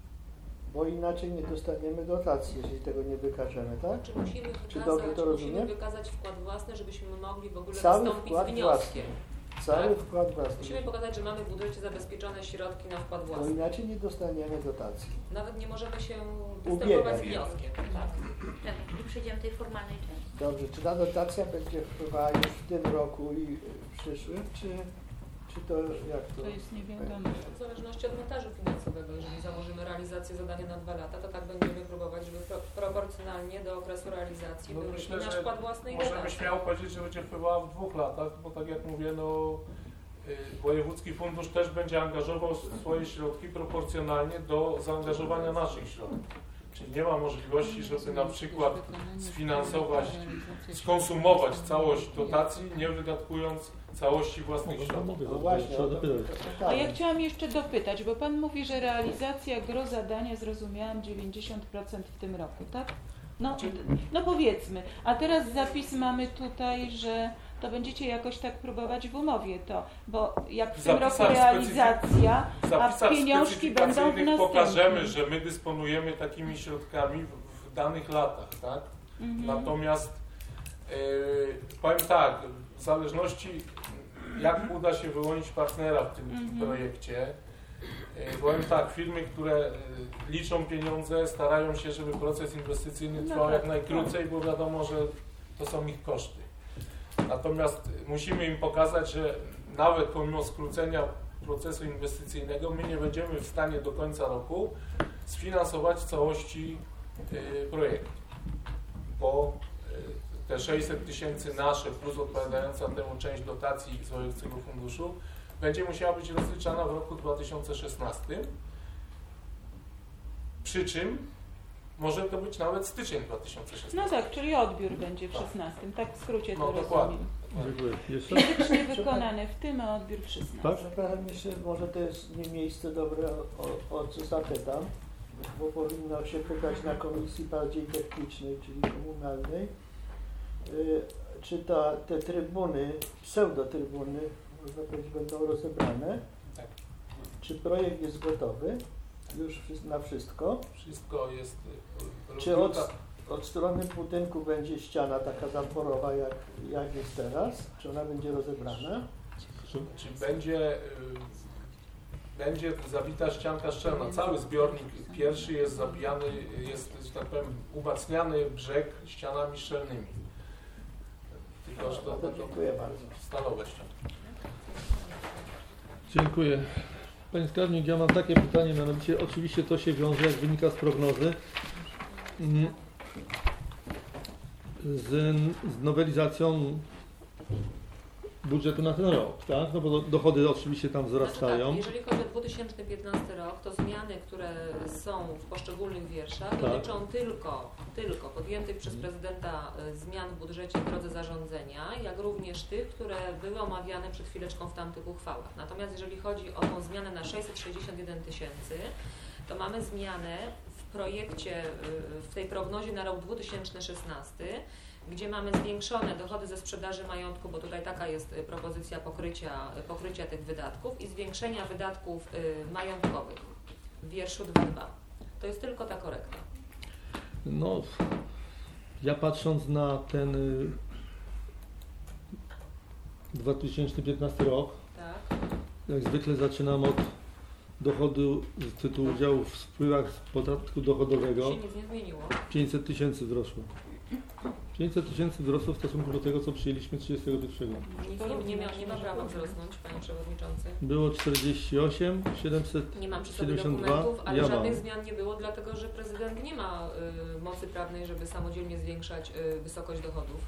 bo inaczej nie dostaniemy dotacji, jeżeli tego nie wykażemy, tak? Czy musimy wykazać, Czy dobrze to musimy rozumiem? wykazać wkład własny, żebyśmy mogli w ogóle Cały wystąpić wkład z wnioskiem. Cały tak? wkład własny. Musimy pokazać, że mamy w budżecie zabezpieczone środki na wkład Bo własny. inaczej nie dostaniemy dotacji. Nawet nie możemy się Ubiegać. występować z wnioskiem. Tak. Tak, i przejdziemy do tej formalnej części. Dobrze, czy ta dotacja będzie wpływała już w tym roku i w przyszłym, czy, czy to jak to? To jest nie wiadomo. W zależności od montażu finansowego, jeżeli założymy realizację zadania na dwa lata, to tak będziemy próbować, żeby pro, proporcjonalnie do okresu realizacji No był myślę, nasz że wkład własny i możemy dotacja. śmiało powiedzieć, że będzie wpływała w dwóch latach, bo tak jak mówię, no y, Wojewódzki Fundusz też będzie angażował swoje środki proporcjonalnie do zaangażowania naszych środków. Czyli nie ma możliwości, żeby na przykład sfinansować, skonsumować całość dotacji, nie wydatkując całości własnych środków. No właśnie, Trzeba o to- dopytać. to- A ja chciałam jeszcze dopytać, bo Pan mówi, że realizacja gro zadania, zrozumiałam, dziewięćdziesiąt procent w tym roku, tak? No, no powiedzmy, a teraz zapis mamy tutaj, że to będziecie jakoś tak próbować w umowie to, bo jak w tym roku zapisach realizacja, W a zapisach pieniążki będą w specyfikacyjnych następnym. pokażemy, że my dysponujemy takimi środkami w, w danych latach, tak? Mhm. Natomiast yy, powiem tak, w zależności jak uda się wyłonić partnera w tym Mhm. projekcie, yy, powiem tak, firmy, które yy, liczą pieniądze, starają się, żeby proces inwestycyjny No trwał tak, jak najkrócej, bo wiadomo, że to są ich koszty. Natomiast musimy im pokazać, że nawet pomimo skrócenia procesu inwestycyjnego my nie będziemy w stanie do końca roku sfinansować całości y, projektu, bo y, te sześćset tysięcy nasze plus odpowiadająca temu część dotacji z Wojewódzkiego Funduszu będzie musiała być rozliczana w roku dwa tysiące szesnastym, przy czym może to być nawet styczeń dwa tysiące szesnastego. No tak, czyli odbiór będzie w szesnastym, tak w skrócie No, to dokładnie. rozumiem. Dziękuję. Jeszcze? Fizycznie wykonane w tym, a odbiór w szesnastym. Tak? Przepraszam, jeszcze może to jest nie miejsce dobre, o, o co zapytam, bo powinno się pytać na komisji bardziej technicznej, czyli komunalnej, y, czy ta, te trybuny, pseudotrybuny, można powiedzieć, będą rozebrane, Tak. czy projekt jest gotowy już wszy- na wszystko, Wszystko jest y, czy od, rozbiórka- od strony budynku będzie ściana taka zaporowa, jak, jak jest teraz, czy ona będzie rozebrana? Czy będzie, y, będzie zabita ścianka szczelna. Cały zbiornik pierwszy jest zabijany, jest, że tak powiem, umacniany brzeg ścianami szczelnymi. Tylko, że to, to, to Dziękuję bardzo. stalowe ściany. Dziękuję. Panie skarbnik, ja mam takie pytanie, mianowicie oczywiście to się wiąże, jak wynika z prognozy, mm, z, z nowelizacją budżetu na ten rok, tak? No bo dochody oczywiście tam wzrastają. Znaczy tak, jeżeli chodzi o dwa tysiące piętnasty rok, to zmiany, które są w poszczególnych wierszach, Tak. dotyczą tylko, tylko podjętych przez prezydenta y, zmian w budżecie w drodze zarządzenia, jak również tych, które były omawiane przed chwileczką w tamtych uchwałach. Natomiast jeżeli chodzi o tą zmianę na sześćset sześćdziesiąt jeden tysięcy, to mamy zmianę w projekcie, y, w tej prognozie na rok dwa tysiące szesnasty, gdzie mamy zwiększone dochody ze sprzedaży majątku, bo tutaj taka jest y, propozycja pokrycia, y, pokrycia tych wydatków i zwiększenia wydatków y, majątkowych w wierszu dwa dwa. To jest tylko ta korekta. No, ja patrząc na ten y, dwa tysiące piętnasty rok, Tak? jak zwykle zaczynam od dochodu z tytułu udziału w wpływach z podatku dochodowego. Się nic nie zmieniło. pięćset tysięcy wzrosło. pięćset tysięcy wzrosło w stosunku do tego, co przyjęliśmy trzydziestego pierwszego. Nic nie, nie, ma, nie ma prawa wzrosnąć, Panie Przewodniczący. Było czterdzieści osiem, siedemset Nie mam przy sobie siedemdziesiąt dwa. dokumentów, ale Ja żadnych mam. zmian nie było, dlatego że prezydent nie ma y, mocy prawnej, żeby samodzielnie zwiększać y, wysokość dochodów.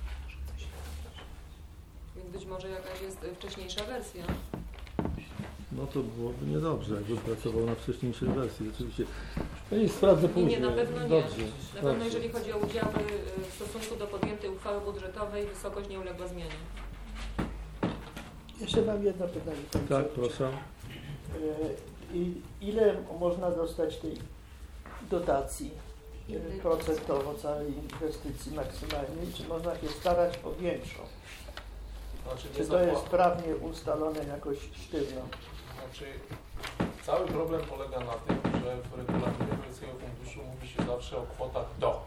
Więc być może jakaś jest y, wcześniejsza wersja. No to byłoby niedobrze, jakby pracował na wcześniejszej wersji. Rzeczywiście. Ja nie sprawdzę Nie, później. nie, na pewno nie. Dobrze, Na pewno dobrze. jeżeli chodzi o udziały y, w stosunku do podjętej uchwały budżetowej, wysokość nie uległa zmianie. Jeszcze mam jedno pytanie. panie Tak, przewodniczący. proszę. E, I ile można dostać tej dotacji e, procentowo całej inwestycji maksymalnej? Czy można się starać o większą? Znaczy, nie Czy to jest zapła- prawnie ustalone jakoś sztywno? Znaczy, cały problem polega na tym, że w regulaminie Wojewódzkiego Funduszu mówi się zawsze o kwotach do.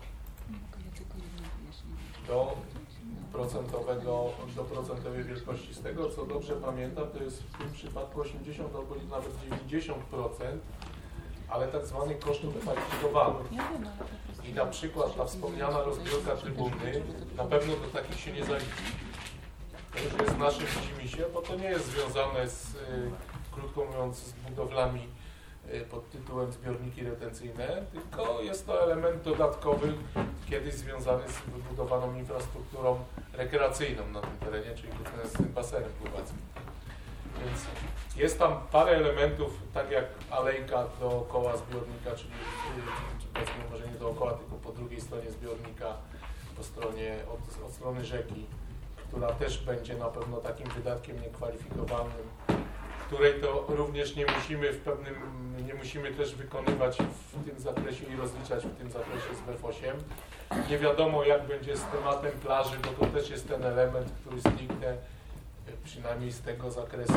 Do procentowego, do procentowej wielkości. Z tego, co dobrze pamiętam, to jest w tym przypadku osiemdziesiąt albo nawet dziewięćdziesiąt procent, ale tak zwanych kosztów kwalifikowanych. I na przykład ta wspomniana rozbiórka trybuny na pewno do takich się nie zaliczy. To już jest naszym widzimisię, bo to nie jest związane z, y, krótko mówiąc, z budowlami y, pod tytułem zbiorniki retencyjne, tylko jest to element dodatkowy, kiedyś związany z wybudowaną infrastrukturą rekreacyjną na tym terenie, czyli z tym basenem pływackim. Więc jest tam parę elementów, tak jak alejka dookoła zbiornika, czyli y, czy powiedzmy może nie dookoła, tylko po drugiej stronie zbiornika, po stronie, od, od strony rzeki, która też będzie na pewno takim wydatkiem niekwalifikowanym, której to również nie musimy w pewnym, nie musimy też wykonywać w tym zakresie i rozliczać w tym zakresie z W F osiem. Nie wiadomo jak będzie z tematem plaży, bo to też jest ten element, który stricte, przynajmniej z tego zakresu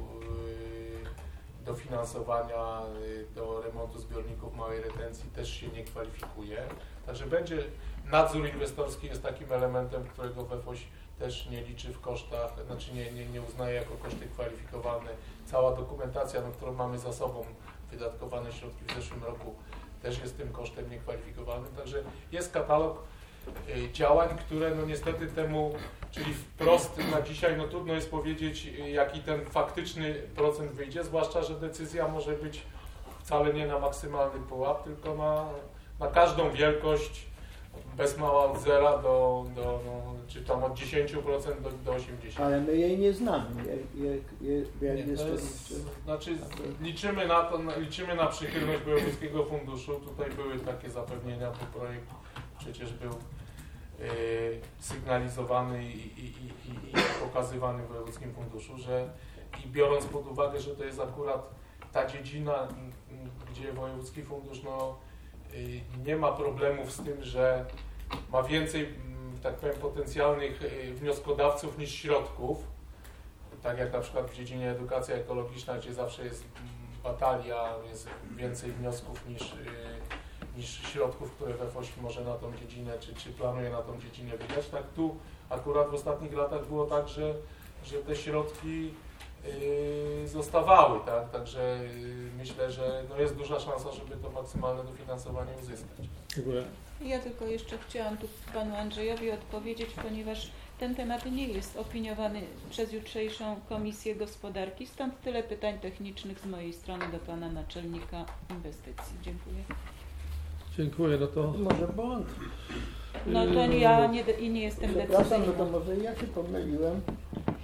yy, dofinansowania yy, do remontu zbiorników małej retencji też się nie kwalifikuje. Także będzie nadzór inwestorski jest takim elementem, którego W F oś też nie liczy w kosztach, znaczy nie, nie, nie uznaje jako koszty kwalifikowane. Cała dokumentacja, no, którą mamy za sobą, wydatkowane środki w zeszłym roku, też jest tym kosztem niekwalifikowanym. Także jest katalog y, działań, które no niestety temu, czyli wprost na dzisiaj, no trudno jest powiedzieć, y, jaki ten faktyczny procent wyjdzie, zwłaszcza, że decyzja może być wcale nie na maksymalny pułap, tylko na, na każdą wielkość, bez mała od zera do, do no, czy tam od dziesięciu procent do, do osiemdziesięciu procent. Ale my jej nie znamy. Jak, jak, jak, jak Nie, jest to to jest, znaczy liczymy na to, liczymy na przychylność Wojewódzkiego Funduszu. Tutaj były takie zapewnienia, bo projekt przecież był yy, sygnalizowany i, i, i, i, i pokazywany w Wojewódzkim Funduszu, że i biorąc pod uwagę, że to jest akurat ta dziedzina, gdzie Wojewódzki Fundusz no, nie ma problemów z tym, że ma więcej, tak powiem, potencjalnych wnioskodawców niż środków. Tak jak na przykład w dziedzinie edukacja ekologiczna, gdzie zawsze jest batalia, jest więcej wniosków niż, niż środków, które W F oś może na tą dziedzinę, czy, czy planuje na tą dziedzinę wydać. Tak tu akurat w ostatnich latach było tak, że, że te środki Yy, zostawały, tak? Także yy, myślę, że no jest duża szansa, żeby to maksymalne dofinansowanie uzyskać. Dziękuję. Ja tylko jeszcze chciałam tu panu Andrzejowi odpowiedzieć, ponieważ ten temat nie jest opiniowany przez jutrzejszą Komisję Gospodarki, stąd tyle pytań technicznych z mojej strony do pana naczelnika inwestycji. Dziękuję. Dziękuję, no to... Może błąd. No to ja nie, i nie jestem Przepraszam, no decyzyjna. to może ja się pomyliłem.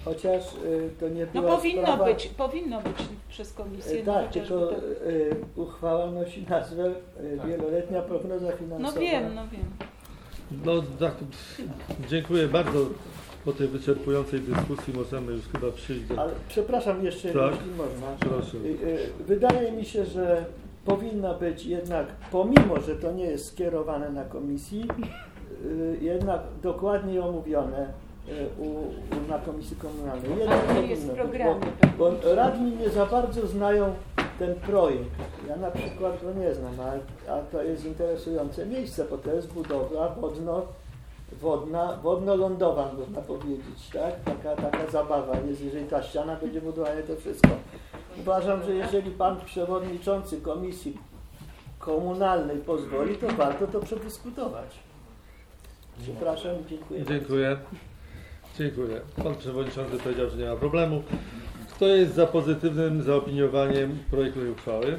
chociaż y, to nie No była powinno sprawa... być, powinno być przez komisję. Y, no tak, chociażby tylko tak. y, uchwała nosi nazwę y, Tak. wieloletnia prognoza finansowa. No wiem, no wiem. No tak, dziękuję bardzo. Po tej wyczerpującej dyskusji możemy już chyba przyjść do... Ale przepraszam jeszcze, Tak. jeśli można. Proszę. Y, y, Wydaje mi się, że powinna być jednak, pomimo że to nie jest skierowane na komisji, y, jednak dokładnie omówione y, u, u, na komisji komunalnej. Jednak Ale nie jest w powinno być, programie. Bo, bo radni nie za bardzo znają ten projekt. Ja na przykład go nie znam, a, a to jest interesujące miejsce, bo to jest budowla wodno, wodna, wodno-lądowa, można powiedzieć, tak? Taka, taka zabawa jest, jeżeli ta ściana będzie budowana, to wszystko. Uważam, że jeżeli pan przewodniczący komisji komunalnej pozwoli, to warto to przedyskutować. Przepraszam, dziękuję. Dziękuję. Dziękuję. Pan przewodniczący powiedział, że nie ma problemu. Kto jest za pozytywnym zaopiniowaniem projektu tej uchwały?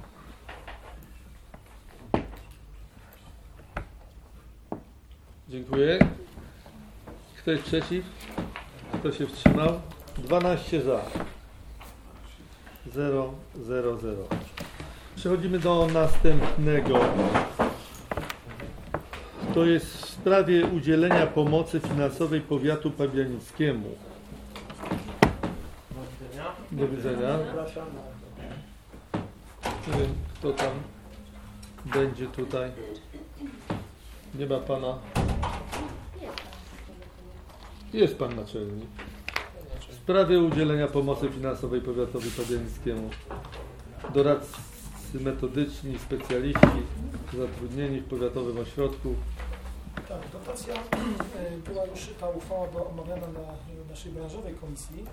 Dziękuję. Kto jest przeciw? Kto się wstrzymał? dwanaście za. zero, zero, zero. Przechodzimy do następnego. To jest w sprawie udzielenia pomocy finansowej powiatu pabianickiemu. Do widzenia. Zapraszam. Nie wiem, kto tam będzie tutaj. Nie ma pana. Jest pan naczelnik. W sprawie udzielenia pomocy finansowej powiatowi pabianickiemu. Doradcy metodyczni, specjaliści zatrudnieni w powiatowym ośrodku. Tak, dotacja była już, ta uchwała była omawiana na naszej branżowej komisji.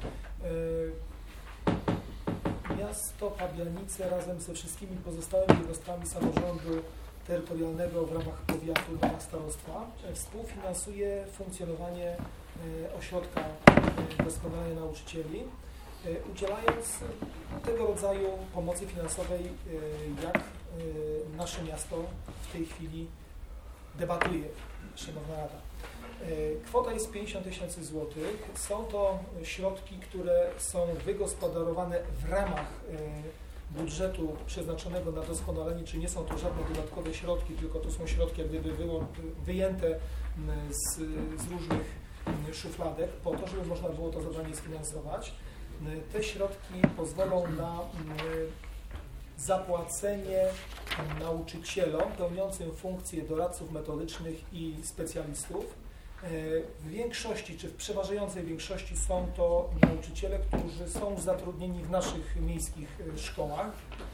Miasto Pabianice razem ze wszystkimi pozostałymi jednostkami samorządu terytorialnego w ramach powiatu, w ramach starostwa współfinansuje funkcjonowanie ośrodka doskonalenia nauczycieli, udzielając tego rodzaju pomocy finansowej, jak nasze miasto w tej chwili debatuje, Szanowna Rada. Kwota jest pięćdziesiąt tysięcy złotych. Są to środki, które są wygospodarowane w ramach budżetu przeznaczonego na doskonalenie, czyli nie są to żadne dodatkowe środki, tylko to są środki jak gdyby wyjęte z, z różnych szufladek po to, żeby można było to zadanie sfinansować. Te środki pozwolą na zapłacenie nauczycielom pełniącym funkcje doradców metodycznych i specjalistów. W większości, czy w przeważającej większości są to nauczyciele, którzy są zatrudnieni w naszych miejskich szkołach.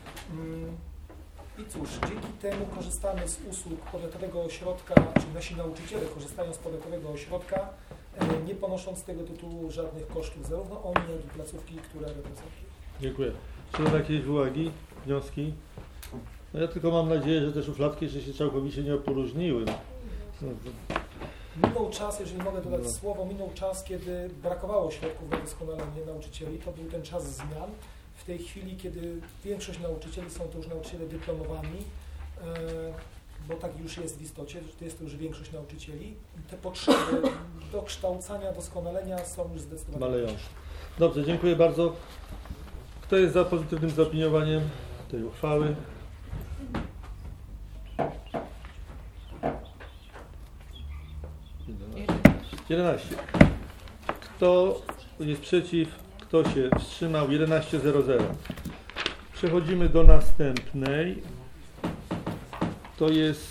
I cóż, dzięki temu korzystamy z usług powiatowego ośrodka, czy nasi nauczyciele korzystają z powiatowego ośrodka, nie ponosząc z tego tytułu żadnych kosztów, zarówno oni, jak i placówki, które reprezentują. Dziękuję. Czy są jakieś uwagi, wnioski? No ja tylko mam nadzieję, że te szufladki jeszcze się całkowicie nie opróżniły. No, Minął czas, jeżeli mogę dodać no. słowo, minął czas, kiedy brakowało środków na doskonalenie nauczycieli. To był ten czas zmian. W tej chwili, kiedy większość nauczycieli są to już nauczyciele dyplomowani, bo tak już jest w istocie, że to jest to już większość nauczycieli, te potrzeby do kształcania, doskonalenia są już zdecydowanie malejące. Dobrze, dziękuję bardzo. Kto jest za pozytywnym zaopiniowaniem tej uchwały? jedenaście. Kto jest przeciw? Kto się wstrzymał? jedenaście zero zero. Przechodzimy do następnej. To jest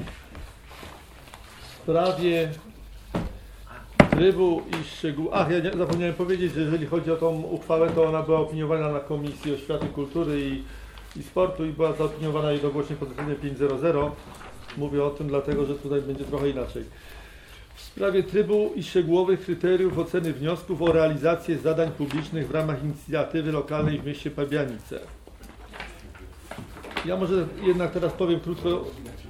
w sprawie trybu i szczegółów. Ach, ja zapomniałem powiedzieć, że jeżeli chodzi o tą uchwałę, to ona była opiniowana na Komisji Oświaty, Kultury i, i Sportu i była zaopiniowana jednogłośnie pozytywnie pięć zero zero. Mówię o tym dlatego, że tutaj będzie trochę inaczej. W sprawie trybu i szczegółowych kryteriów oceny wniosków o realizację zadań publicznych w ramach inicjatywy lokalnej w mieście Pabianice. Ja może jednak teraz powiem krótko,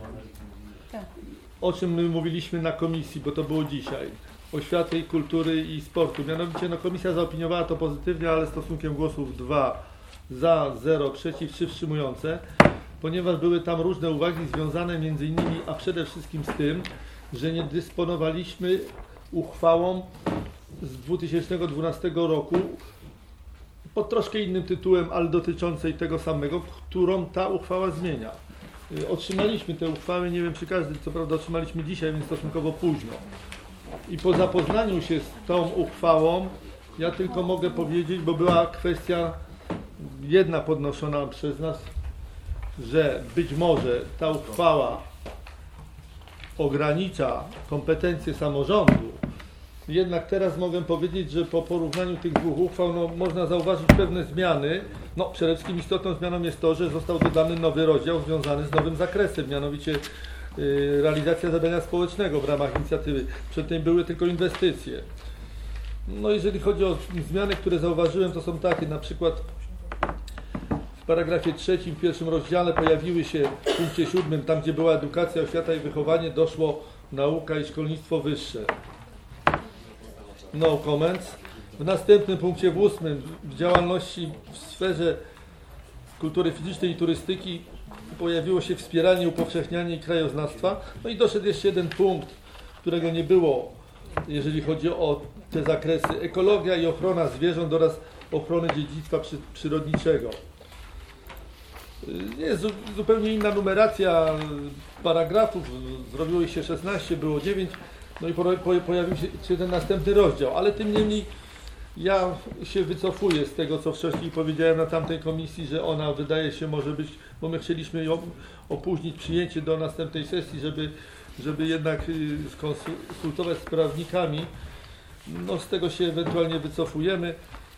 o czym my mówiliśmy na komisji, bo to było dzisiaj. Oświaty i Kultury i Sportu. Mianowicie no, komisja zaopiniowała to pozytywnie, ale stosunkiem głosów dwa za, zero przeciw, trzy wstrzymujące, ponieważ były tam różne uwagi związane między innymi, a przede wszystkim z tym, że nie dysponowaliśmy uchwałą z dwa tysiące dwunastego roku pod troszkę innym tytułem, ale dotyczącej tego samego, którą ta uchwała zmienia. Otrzymaliśmy te uchwały, nie wiem czy każdy, co prawda otrzymaliśmy dzisiaj, więc stosunkowo późno. I po zapoznaniu się z tą uchwałą, ja tylko mogę powiedzieć, bo była kwestia jedna podnoszona przez nas, że być może ta uchwała ogranicza kompetencje samorządu. Jednak teraz mogę powiedzieć, że po porównaniu tych dwóch uchwał no, można zauważyć pewne zmiany. No, przede wszystkim istotną zmianą jest to, że został dodany nowy rozdział związany z nowym zakresem, mianowicie y, realizacja zadania społecznego w ramach inicjatywy. Przedtem były tylko inwestycje. No, jeżeli chodzi o zmiany, które zauważyłem, to są takie, na przykład w paragrafie trzecim, w pierwszym rozdziale pojawiły się w punkcie siódmym, tam gdzie była edukacja, oświata i wychowanie, doszło nauka i szkolnictwo wyższe. No comments. W następnym punkcie, w ósmym, w działalności w sferze kultury fizycznej i turystyki pojawiło się wspieranie, upowszechnianie i krajoznawstwa. No i doszedł jeszcze jeden punkt, którego nie było, jeżeli chodzi o te zakresy. Ekologia i ochrona zwierząt oraz ochrony dziedzictwa przy, przyrodniczego. Jest zupełnie inna numeracja paragrafów, zrobiło ich się szesnaście, było dziewięć. No i pojawił się ten następny rozdział, ale tym niemniej ja się wycofuję z tego, co wcześniej powiedziałem na tamtej komisji, że ona wydaje się może być, bo my chcieliśmy ją opóźnić przyjęcie do następnej sesji, żeby, żeby jednak skonsultować z prawnikami. No z tego się ewentualnie wycofujemy.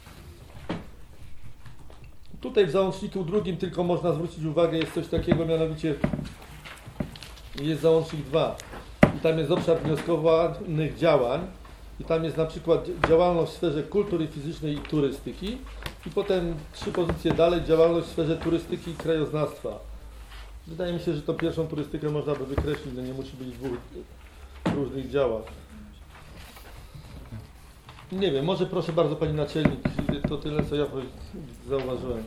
Tutaj w załączniku drugim tylko można zwrócić uwagę, jest coś takiego, mianowicie jest załącznik dwa. I tam jest obszar wnioskowanych działań i tam jest na przykład działalność w sferze kultury fizycznej i turystyki i potem trzy pozycje dalej, działalność w sferze turystyki i krajoznawstwa. Wydaje mi się, że tą pierwszą turystykę można by wykreślić, że nie musi być w dwóch różnych działach. Nie wiem, może proszę bardzo Pani Naczelnik, to tyle co ja zauważyłem.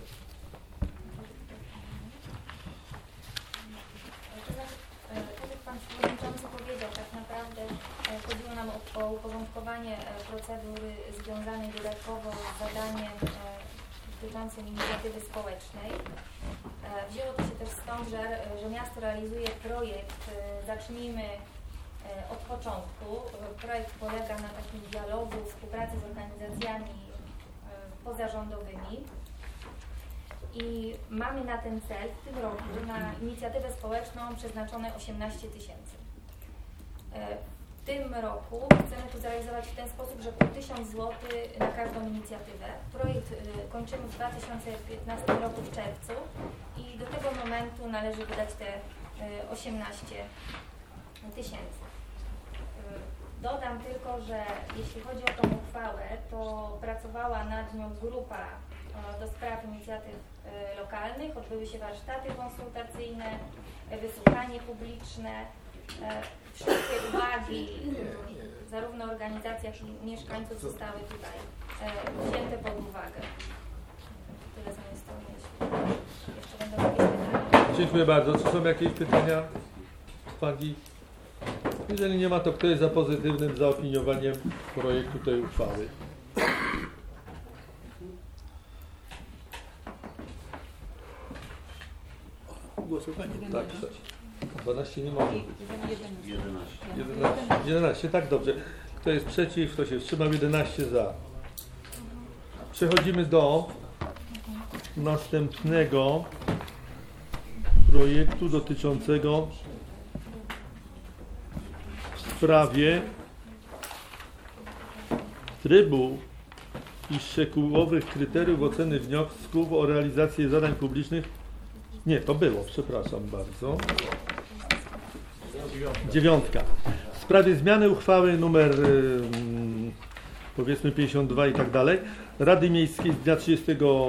Pan Przewodniczący powiedział, tak naprawdę chodziło nam o, o uporządkowanie procedury związanej dodatkowo z zadaniem dotyczącym inicjatywy społecznej. Wzięło to się też stąd, że, że miasto realizuje projekt Zacznijmy od początku. Projekt polega na takim dialogu, współpracy z organizacjami pozarządowymi. I mamy na ten cel w tym roku na inicjatywę społeczną przeznaczone osiemnaście tysięcy. W tym roku chcemy to zrealizować w ten sposób, że po tysiąc złotych na każdą inicjatywę. Projekt kończymy w dwa tysiące piętnastym roku w czerwcu i do tego momentu należy wydać te osiemnaście tysięcy. Dodam tylko, że jeśli chodzi o tą uchwałę, to pracowała nad nią grupa do spraw inicjatyw lokalnych, odbyły się warsztaty konsultacyjne, wysłuchanie publiczne, wszystkie uwagi zarówno organizacji, jak i mieszkańców zostały tutaj wzięte pod uwagę. Tyle z mojej strony, jeśli jeszcze będą jakieś pytania. Dziękuję bardzo. Czy są jakieś pytania, uwagi? Jeżeli nie ma, to kto jest za pozytywnym zaopiniowaniem projektu tej uchwały? Głosowanie. Tak, dwanaście nie może być. jedenaście. jedenaście, tak dobrze. Kto jest przeciw, kto się wstrzymał? jedenaście za. Przechodzimy do następnego projektu dotyczącego w sprawie trybu i szczegółowych kryteriów oceny wniosków o realizację zadań publicznych. Nie, to było, przepraszam bardzo. Dziewiątka. W sprawie zmiany uchwały numer powiedzmy pięćdziesiąt dwa i tak dalej Rady Miejskiej z dnia trzydziestego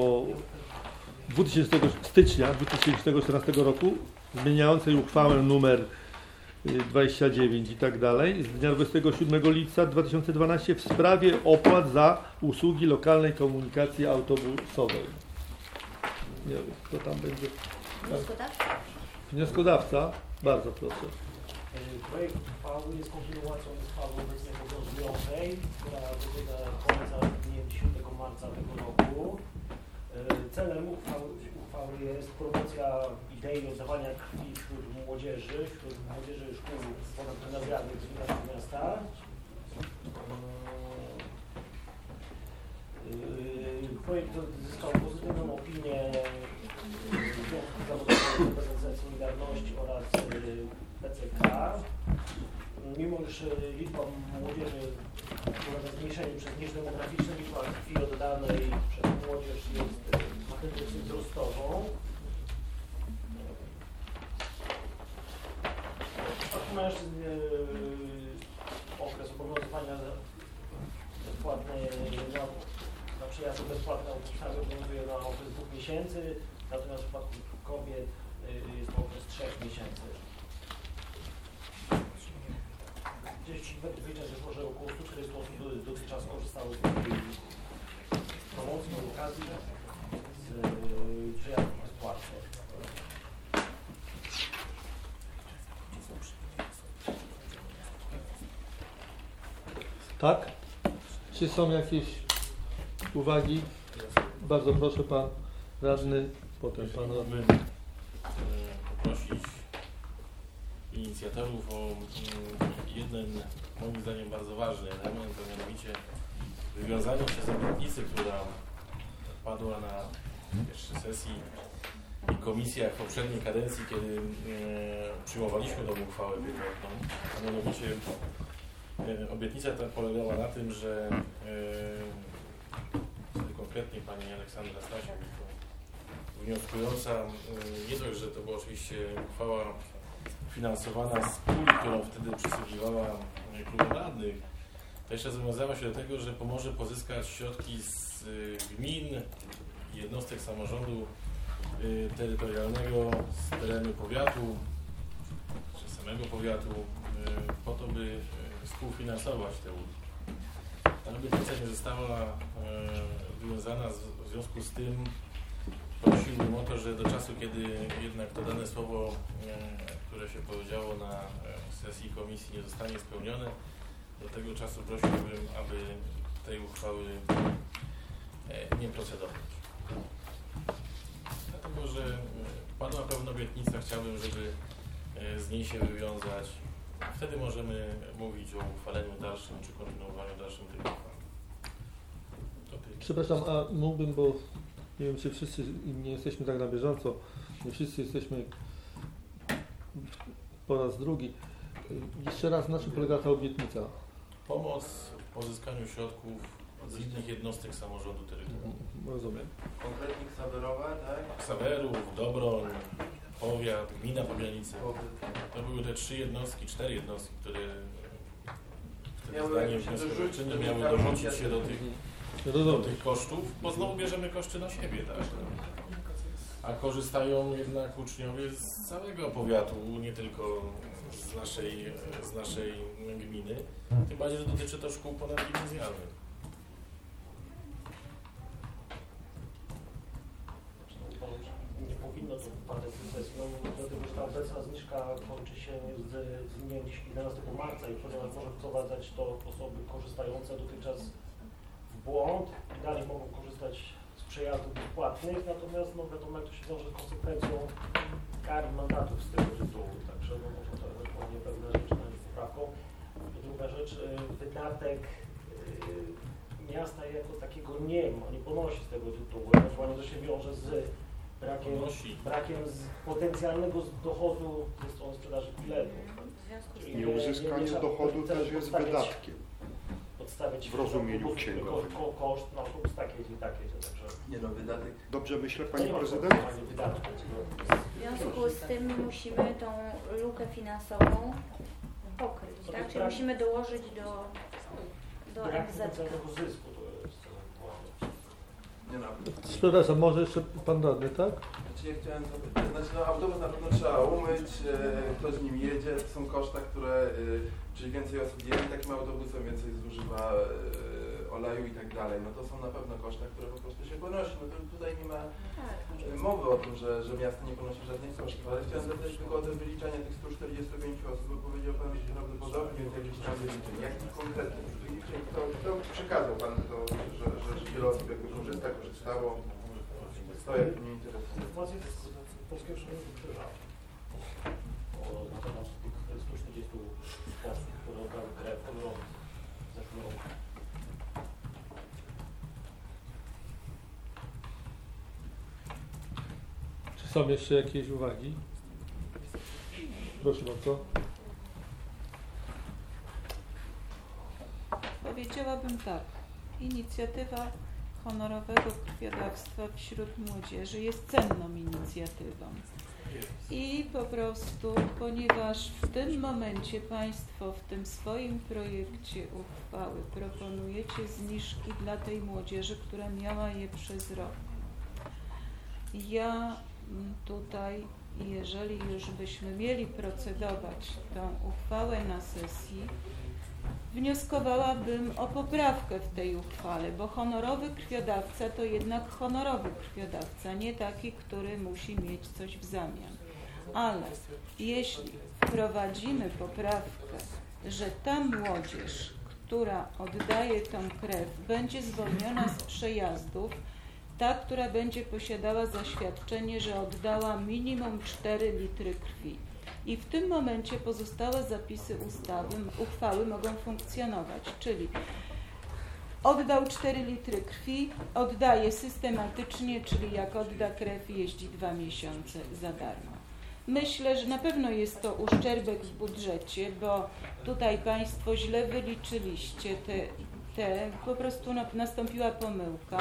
stycznia dwa tysiące czternastego roku zmieniającej uchwałę numer dwadzieścia dziewięć i tak dalej z dnia dwudziestego siódmego lipca dwa tysiące dwunastego w sprawie opłat za usługi lokalnej komunikacji autobusowej. Nie wiem, kto tam będzie. Wnioskodawca? Wnioskodawca? Bardzo proszę. Projekt uchwały jest kontynuacją uchwały obecnie obowiązującej Lokalnej, która dobiega końca dnia dziesiątego marca tego roku. Celem uchwały, uchwały jest promocja idei oddawania krwi wśród młodzieży, wśród młodzieży szkół ponadgimnazjalnych z naszego miasta. Projekt zyskał pozytywną opinię Związku Zawodowego P Z Z Solidarności oraz P C K. Mimo iż liczba młodzieży ulega zmniejszeniu przez niż demograficzne, liczba krwi oddanej przez młodzież jest ma tendencję wzrostową. W przypadku mężczyzn okres obowiązywania bezpłatnej na, na przejazdy bezpłatne autobusami obowiązuje na okres dwóch miesięcy, natomiast w przypadku kobiet jest to okres trzech miesięcy. Gdzieś wyjdzie, że może około stu czterdziestu osób dotychczas korzystało z takiej promocji, okazji z przejazdów bezpłatnych. Tak? Czy są jakieś uwagi? Bardzo proszę, pan radny, potem pan radny. Poprosić inicjatorów o jeden, moim zdaniem, bardzo ważny element, a mianowicie wywiązanie się z obietnicy, która padła na pierwszej sesji i komisjach w poprzedniej kadencji, kiedy przyjmowaliśmy tą uchwałę pierwotną, a mianowicie obietnica ta polegała na tym, że konkretnie pani Aleksandra Stasiuk, wnioskująca, nie dość, że to była oczywiście uchwała finansowana z puli, którą wtedy przysługiwała klubom radnych, to jeszcze zobowiązała się do tego, że pomoże pozyskać środki z gmin i jednostek samorządu terytorialnego z terenu powiatu, czy samego powiatu, po to, by współfinansować te ulgi. Ta obietnica nie została wywiązana, w związku z tym prosiłbym o to, że do czasu, kiedy jednak to dane słowo, które się powiedziało na sesji komisji, nie zostanie spełnione, do tego czasu prosiłbym, aby tej uchwały nie procedować. Dlatego, że padła pewna obietnica, chciałbym, żeby z niej się wywiązać. Wtedy możemy mówić o uchwaleniu dalszym, czy kontynuowaniu dalszym tej uchwały. Przepraszam, a mógłbym, bo nie wiem, czy wszyscy nie jesteśmy tak na bieżąco, nie wszyscy jesteśmy po raz drugi. Jeszcze raz, na czym polega ta obietnica? Pomoc w pozyskaniu środków z innych jednostek samorządu terytorialnego. Rozumiem. Konkretnie ksawerowe, tak? Ksawerów, Dobroń, powiat, gmina Pabianice. To były te trzy jednostki, cztery jednostki, które wtedy zdaniem wnioskodawczyni miały dorzucić się do tych, do tych kosztów, bo znowu bierzemy koszty na siebie, tak? A korzystają jednak uczniowie z całego powiatu, nie tylko z naszej, z naszej gminy. Tym bardziej, że dotyczy to szkół ponadgimnazjalnych. Nie powinno to padać z sesją, dlatego że ta obecna zniżka kończy się z, z dniem jedenastego marca i ponieważ może wprowadzać to osoby korzystające dotychczas w błąd i dalej mogą korzystać z przejazdów bezpłatnych, natomiast no wiadomo, jak to się wiąże z konsekwencją kar i mandatów z tego tytułu, także no, może to ewentualnie pewne rzeczy będzie poprawką. Druga rzecz, wydatek yy, miasta jako takiego nie ma, nie ponosi z tego tytułu, ewentualnie to się wiąże z brakiem, brakiem z potencjalnego dochodu ze strony sprzedaży biletów. Nieuzyskanie dochodu też jest wydatkiem. Podstawiać w rozumieniu księgowym. Ko, koszt na autobus takie i takie. Także... Nie no, wydatek. Dobrze myślę, Pani Prezydent? W związku z tym musimy tą lukę finansową pokryć, tak? Czyli musimy dołożyć do, do M Z K. Nie no. Przepraszam, może jeszcze pan radny, tak? Znaczy ja chciałem zapytać, znaczy no autobus na pewno trzeba umyć, e, kto z nim jedzie, to są koszta, które, e, czyli więcej osób jedzie takim autobusem, więcej zużywa e, oleju i tak dalej, no to są na pewno koszta, które po prostu się ponosi, no to tutaj nie ma e, mowy o tym, że, że miasto nie ponosi żadnych kosztów, ale chciałem zapytać tylko o to wyliczanie tych stu czterdziestu pięciu osób, bo powiedział Pan, że prawdopodobnie jest jakieś tam wyliczenie, jakie konkretnie, to, to przekazał Pan to, że, że, że wiele osób jakby korzysta, korzystało. To jak mnie interesuje. Informacje z Polskiego Czerwonego Krzyża na temat tych stu czterdziestu osób, które oddały krew w zeszłym roku. Czy są jeszcze jakieś uwagi? Proszę bardzo. Powiedziałabym tak. Inicjatywa honorowego krwiodawstwa wśród młodzieży jest cenną inicjatywą. I po prostu, ponieważ w tym momencie Państwo w tym swoim projekcie uchwały proponujecie zniżki dla tej młodzieży, która miała je przez rok. Ja tutaj, jeżeli już byśmy mieli procedować tą uchwałę na sesji, wnioskowałabym o poprawkę w tej uchwale, bo honorowy krwiodawca to jednak honorowy krwiodawca, nie taki, który musi mieć coś w zamian. Ale jeśli wprowadzimy poprawkę, że ta młodzież, która oddaje tą krew, będzie zwolniona z przejazdów, ta, która będzie posiadała zaświadczenie, że oddała minimum cztery litry krwi. I w tym momencie pozostałe zapisy ustawy, uchwały mogą funkcjonować, czyli oddał cztery litry krwi, oddaje systematycznie, czyli jak odda krew, jeździ dwa miesiące za darmo. Myślę, że na pewno jest to uszczerbek w budżecie, bo tutaj Państwo źle wyliczyliście te, te po prostu nastąpiła pomyłka.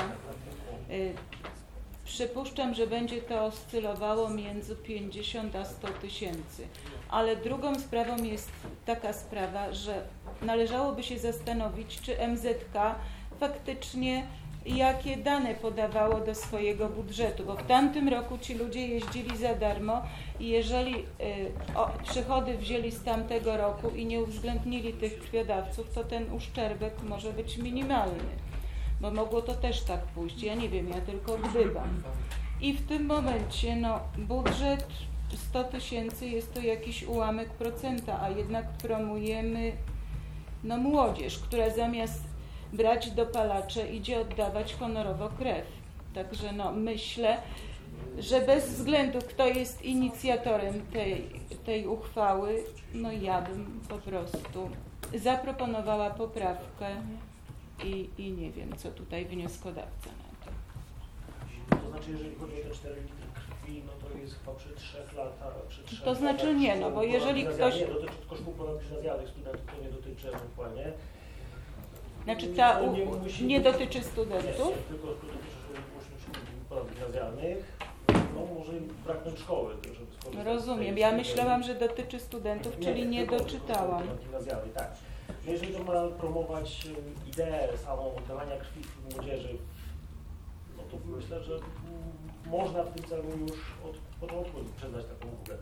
Przypuszczam, że będzie to oscylowało między pięćdziesiąt a sto tysięcy, ale drugą sprawą jest taka sprawa, że należałoby się zastanowić, czy M Z K faktycznie jakie dane podawało do swojego budżetu, bo w tamtym roku ci ludzie jeździli za darmo i jeżeli y, o, przychody wzięli z tamtego roku i nie uwzględnili tych krwiodawców, to ten uszczerbek może być minimalny. Bo mogło to też tak pójść, ja nie wiem, ja tylko gdybam. I w tym momencie no, budżet sto tysięcy jest to jakiś ułamek procenta, a jednak promujemy no, młodzież, która zamiast brać dopalacze idzie oddawać honorowo krew. Także no, myślę, że bez względu kto jest inicjatorem tej, tej uchwały, no ja bym po prostu zaproponowała poprawkę. I, I nie wiem, co tutaj wnioskodawca na to. To znaczy, jeżeli chodzi o te cztery litry krwi, no to jest chyba przy trzech latach, przy trzech To znaczy latach, nie, no bo jeżeli ktoś... Nie, dotyczy tylko szkół ponadgimnazjalnych studentów, to nie dotyczy ewentualnie. Znaczy ta u... nie, musi nie być... dotyczy studentów? Nie, tylko dotyczy szkół ponadgimnazjalnych. No może braknąć szkoły, żeby skorzystać. Rozumiem, ja myślałam, że dotyczy studentów, czyli nie, nie doczytałam. Tak. No jeżeli to ma promować ideę samą oddawania krwi wśród młodzieży, no to myślę, że można w tym celu już od początku przyznać taką ulgę.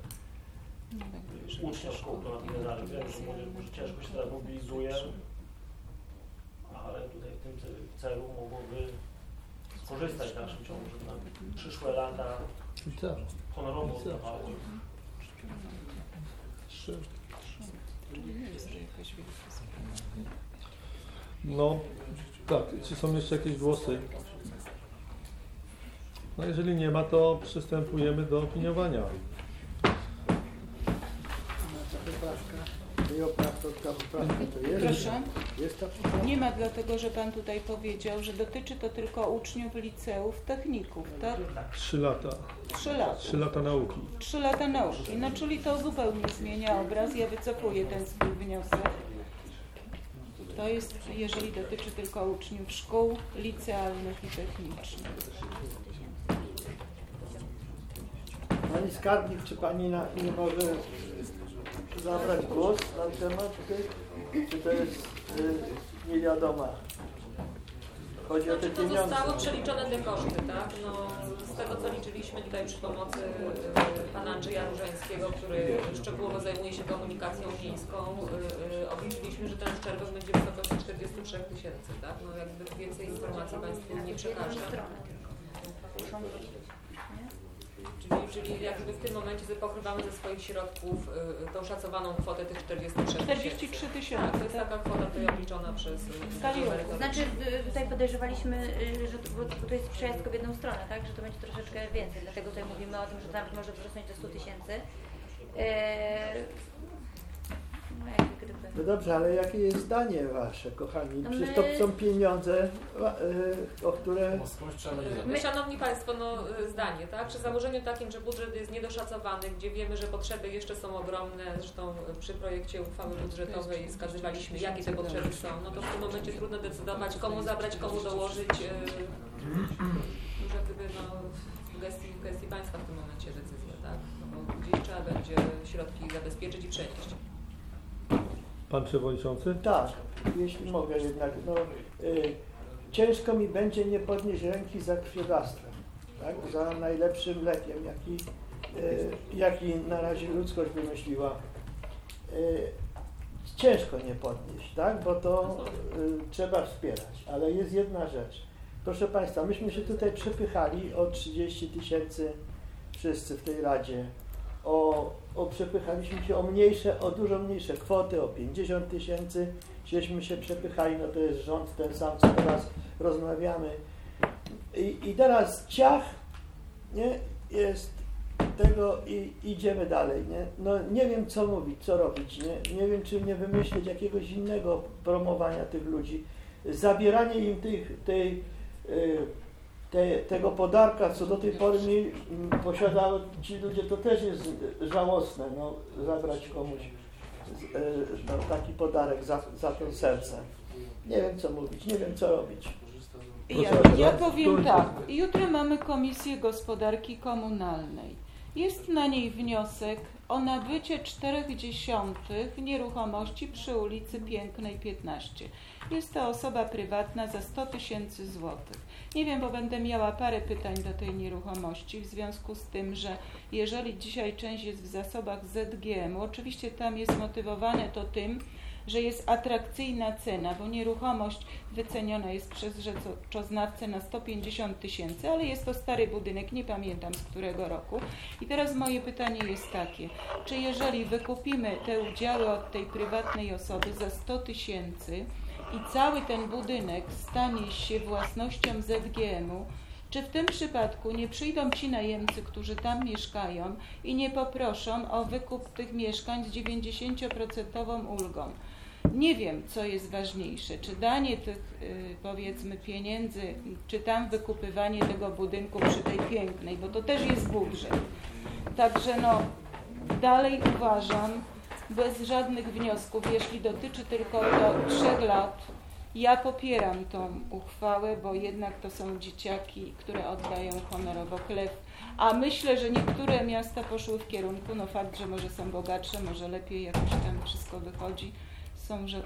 Uczniom szkół ponadgimnazjalnych. Wiem, że młodzież może ciężko się teraz mobilizuje, ale tutaj w tym celu mogłoby skorzystać w dalszym ciągu, żeby na przyszłe lata honorowo oddawało. No, tak. Czy są jeszcze jakieś głosy? No, jeżeli nie ma, to przystępujemy do opiniowania. Proszę. Nie ma, dlatego że Pan tutaj powiedział, że dotyczy to tylko uczniów liceów, techników, tak? Trzy lata. Trzy lata. Trzy lata nauki. Trzy lata nauki. No czyli to zupełnie zmienia obraz. Ja wycofuję ten swój wniosek. To jest, jeżeli dotyczy tylko uczniów szkół licealnych i technicznych. Pani skarbnik, czy Pani na, nie może zabrać głos na temat, czy to jest y, niewiadoma? Chodzi o te to pieniądze. zostało przeliczone te koszty, tak? No, z tego co liczyliśmy tutaj przy pomocy pana Andrzeja Różańskiego, który szczegółowo zajmuje się komunikacją miejską, obliczyliśmy, że ten uszczerbek będzie w wysokości czterdzieści trzy tysięcy, tak? No jakby więcej informacji Państwu nie przekażę. Czyli, czyli jakby w tym momencie pokrywamy ze swoich środków y, tą szacowaną kwotę tych czterdziestu trzech czterdzieści trzy tysiące. Tak, to jest taka kwota tutaj obliczona przez To znaczy y, tutaj podejrzewaliśmy, y, że to, bo to jest przejazd w jedną stronę, tak? Że to będzie troszeczkę więcej, dlatego tutaj mówimy o tym, że to nawet może wzrosnąć do stu tysięcy. Eee, no, jak gdyby. No dobrze, ale jakie jest zdanie wasze, kochani? No Przecież my- to są pieniądze, y, o które... My, Szanowni Państwo, no zdanie, tak? Przy założeniu takim, że budżet jest niedoszacowany, gdzie wiemy, że potrzeby jeszcze są ogromne, zresztą przy projekcie uchwały budżetowej wskazywaliśmy, jakie te potrzeby są, no to w tym momencie trudno decydować, komu zabrać, komu dołożyć. Może gdyby no, w gestii, w gestii Państwa w tym momencie decyzja, tak? No bo gdzieś trzeba będzie środki zabezpieczyć i przenieść. Pan Przewodniczący? Tak, jeśli mogę jednak, no, y, ciężko mi będzie nie podnieść ręki za krwiodawstwem, tak? Za najlepszym lekiem, jaki, y, jaki na razie ludzkość wymyśliła. Y, ciężko nie podnieść, tak? Bo to y, trzeba wspierać, ale jest jedna rzecz. Proszę Państwa, myśmy się tutaj przepychali o trzydzieści tysięcy wszyscy w tej Radzie. O, o przepychaliśmy się o mniejsze, o dużo mniejsze kwoty, o pięćdziesiąt tysięcy, żeśmy się przepychali, no to jest rząd ten sam, co teraz rozmawiamy. I, i teraz ciach, nie, jest tego i idziemy dalej, nie? No nie wiem co mówić, co robić, nie? Nie wiem czy nie wymyślić jakiegoś innego promowania tych ludzi, zabieranie im tych, tej, y, Te, tego podarka, co do tej pory mi posiadały ci ludzie, to też jest żałosne, no, zabrać komuś no, taki podarek za, za to serce. Nie wiem co mówić, nie wiem co robić. Ja, ja powiem tak, jutro mamy Komisję Gospodarki Komunalnej. Jest na niej wniosek o nabycie czterech dziesiątych nieruchomości przy ulicy Pięknej piętnaście. Jest to osoba prywatna za sto tysięcy złotych. Nie wiem, bo będę miała parę pytań do tej nieruchomości w związku z tym, że jeżeli dzisiaj część jest w zasobach Z G M-u, oczywiście tam jest motywowane to tym, że jest atrakcyjna cena, bo nieruchomość wyceniona jest przez rzeczoznawcę na sto pięćdziesiąt tysięcy, ale jest to stary budynek, nie pamiętam z którego roku. I teraz moje pytanie jest takie, czy jeżeli wykupimy te udziały od tej prywatnej osoby za sto tysięcy i cały ten budynek stanie się własnością Z G M-u, czy w tym przypadku nie przyjdą ci najemcy, którzy tam mieszkają i nie poproszą o wykup tych mieszkań z dziewięćdziesięcioprocentową ulgą? Nie wiem, co jest ważniejsze, czy danie tych y, powiedzmy pieniędzy, czy tam wykupywanie tego budynku przy tej Pięknej, bo to też jest budżet. Także no, dalej uważam, bez żadnych wniosków, jeśli dotyczy tylko do trzech lat, ja popieram tą uchwałę, bo jednak to są dzieciaki, które oddają honorowo chleb. A myślę, że niektóre miasta poszły w kierunku, no fakt, że może są bogatsze, może lepiej jakoś tam wszystko wychodzi, są, że,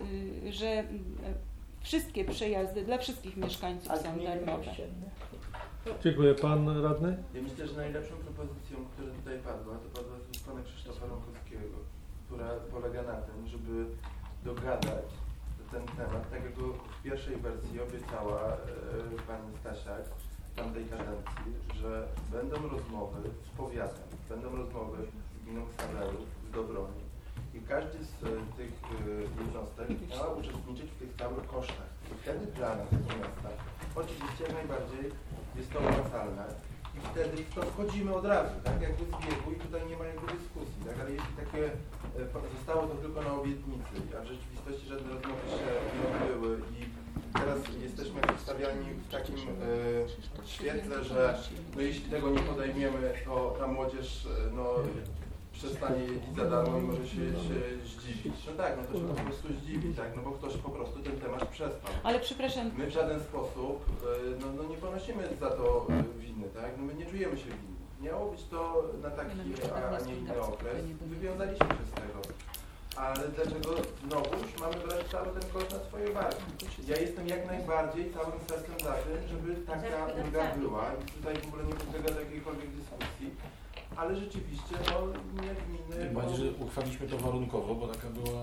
że wszystkie przejazdy dla wszystkich mieszkańców są darmowe. Dziękuję. Pan radny? Ja myślę, że najlepszą propozycją, która tutaj padła, to padła z pana Krzysztofa Rąkowskiego, która polega na tym, żeby dogadać ten temat, tak jak w pierwszej wersji obiecała e, pani Stasiak w tamtej kadencji, że będą rozmowy z powiatem, będą rozmowy z gminą Ksawerów, z Dobroni i każdy z e, tych e, jednostek miała uczestniczyć w tych całych kosztach. I wtedy dla nas, jako miasta, oczywiście jak najbardziej jest to opłacalne i wtedy w to wchodzimy od razu, tak, jakby z biegu i tutaj nie ma jakby dyskusji, tak, ale jeśli takie e, zostało to tylko na obietnicy, a w rzeczywistości żadne rozmowy się nie odbyły i teraz jesteśmy przedstawiani w takim e, świetle, że no, jeśli tego nie podejmiemy, to ta młodzież e, no, przestanie jeździć za darmo i może się, się zdziwić. No tak, no to się po prostu zdziwi, tak, no bo ktoś po prostu ten temat przespał. Ale przepraszam. My w żaden sposób no, no nie ponosimy za to winy, tak? No my nie czujemy się winni. Miało być to na taki, a, a nie inny okres. Wywiązaliśmy się z tego. Ale dlaczego znowuż mamy brać cały ten koszt na swoje barki? Ja jestem jak najbardziej całym sercem za tym, żeby taka ulga była i tutaj w ogóle nie podlega do jakiejkolwiek dyskusji. Ale rzeczywiście, no nie gminy... Tym bardziej, że uchwaliśmy to warunkowo, bo taka była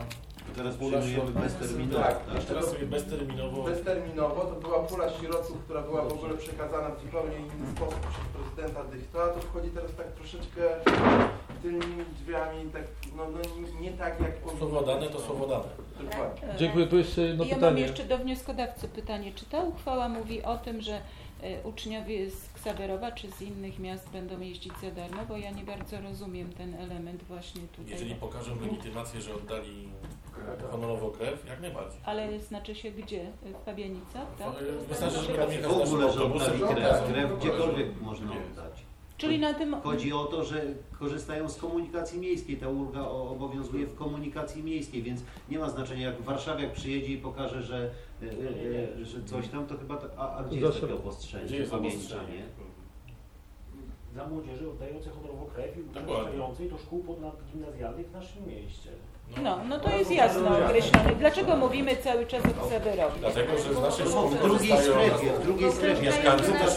Teraz przyjmujemy bezterminowo. Tak, A teraz sobie bezterminowo. Bezterminowo to była pula sieroców, która była w ogóle przekazana w zupełnie inny sposób przez prezydenta Dychta. To wchodzi teraz tak troszeczkę tylnymi drzwiami, tak, no, no nie tak jak Słowo dane to słowo dane. Dokładnie. Dziękuję. Tu jeszcze jedno Ja pytanie. mam jeszcze do wnioskodawcy pytanie. Czy ta uchwała mówi o tym, że e, uczniowie z Ksawerowa czy z innych miast będą jeździć za darmo? Bo ja nie bardzo rozumiem ten element właśnie tutaj. Jeżeli pokażą legitymację, że oddali honorowo krew, jak najbardziej. Ale znaczy się gdzie? W Pabianicach, tak? Wystarczy, że tam jechać W ogóle, że autobusem, oddali krew, tak. krew gdziekolwiek można oddać. Czyli na tym... Chodzi o to, że korzystają z komunikacji miejskiej. Ta ulga o- obowiązuje w komunikacji miejskiej, więc nie ma znaczenia, jak warszawiak przyjedzie i pokaże, że, e, e, że coś tam, to chyba... Ta, a, a gdzie jest takie obostrzenie? Gdzie jest Pamięcia, obostrzenie? nie? Dla młodzieży oddającej honorowo krew i Dokładnie. uczęszczającej do szkół ponadgimnazjalnych w naszym mieście. No, no to jest jasno określone. Dlaczego mówimy cały czas o Ksawerowie? Dlatego, że z naszej No, szkoły w drugiej korzystają strefie, w drugiej strefie. mieszkańcy też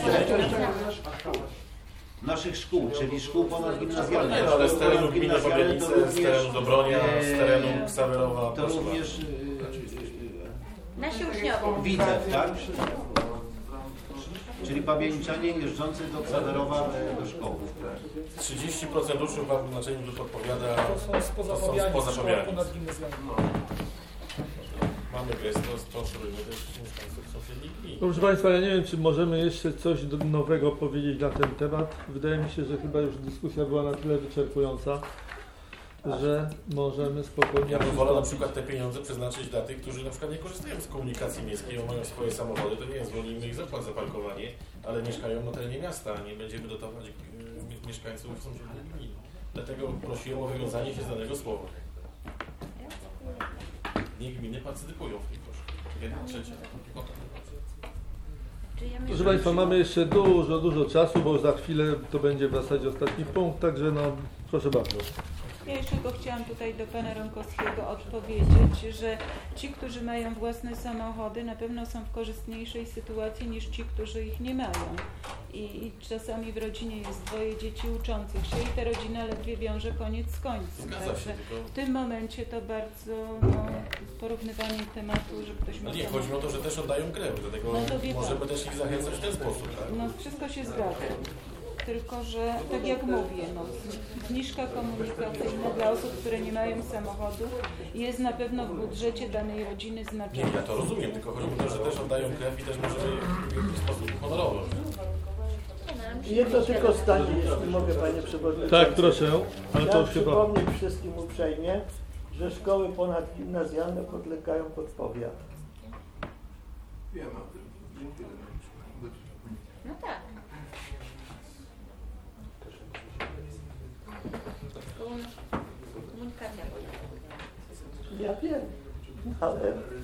Naszych szkół, czyli szkół ponadgimnazjalnych. Nie, no, ale z terenu gminy Ponadgimnazjalne to Pabianice, z również, terenu Dobronia, z terenu e, Ksawerowa, To proszę również Nasi uczniowie. widzę, tak? Czyli pabianiczanie jeżdżący do Ksawerowa e, do szkoły. trzydzieści procent uczniów w znaczeniu podpowiada, To są spoza to są Pabianic, spoza szkoła Pabianic. ponadgimnazjalna. Mamy Mamy gest, to sponsorujemy też mieszkańców sąsiednich gmin. Proszę Państwa, ja nie wiem, czy możemy jeszcze coś do- nowego powiedzieć na ten temat. Wydaje mi się, że chyba już dyskusja była na tyle wyczerpująca, że możemy spokojnie Ja bym wolał na przystąpić. przykład te pieniądze przeznaczyć dla tych, którzy na przykład nie korzystają z komunikacji miejskiej, bo mają swoje samochody, to nie jest, zwolnimy ich z opłat za parkowanie, ale mieszkają na terenie miasta, a nie będziemy dotować y, mieszkańców sąsiednich gmin. Dlatego prosiłem o wywiązanie się z danego słowa. Niech gminy partycypują w tych kosztach. Jedna trzecia. No tak. Czy ja Proszę Państwa, mamy jeszcze dużo, dużo czasu, bo za chwilę to będzie w zasadzie ostatni punkt, także no proszę bardzo. Ja jeszcze tylko chciałam tutaj do pana Ronkowskiego odpowiedzieć, że ci, którzy mają własne samochody, na pewno są w korzystniejszej sytuacji niż ci, którzy ich nie mają. I, i czasami w rodzinie jest dwoje dzieci uczących się i ta rodzina ledwie wiąże koniec z końcem. Zgadza Także się, tylko... w tym momencie to bardzo no, porównywanie tematu, że ktoś ma No nie, samochód. chodzi o to, że też oddają krew, dlatego No to wie pan. możemy też ich zachęcać w ten sposób. Tak? No wszystko się zgadza. Tylko, że tak jak mówię, no, zniżka komunikacyjna dla osób, które nie mają samochodu jest na pewno w budżecie danej rodziny Nie, znacząca. ja to rozumiem, tylko chodzi o to, że też oddają krew i też możemy w jakiś sposób honorowo. Jedno tylko zdanie, jeśli mogę, Panie Przewodniczący. Tak, proszę, ale to Chciałem już chyba... przypomnieć wszystkim uprzejmie, że szkoły ponadgimnazjalne podlegają pod powiat. Wiemy o tym. Dziękuję. No tak. Komunikacja. Ja wiem, ale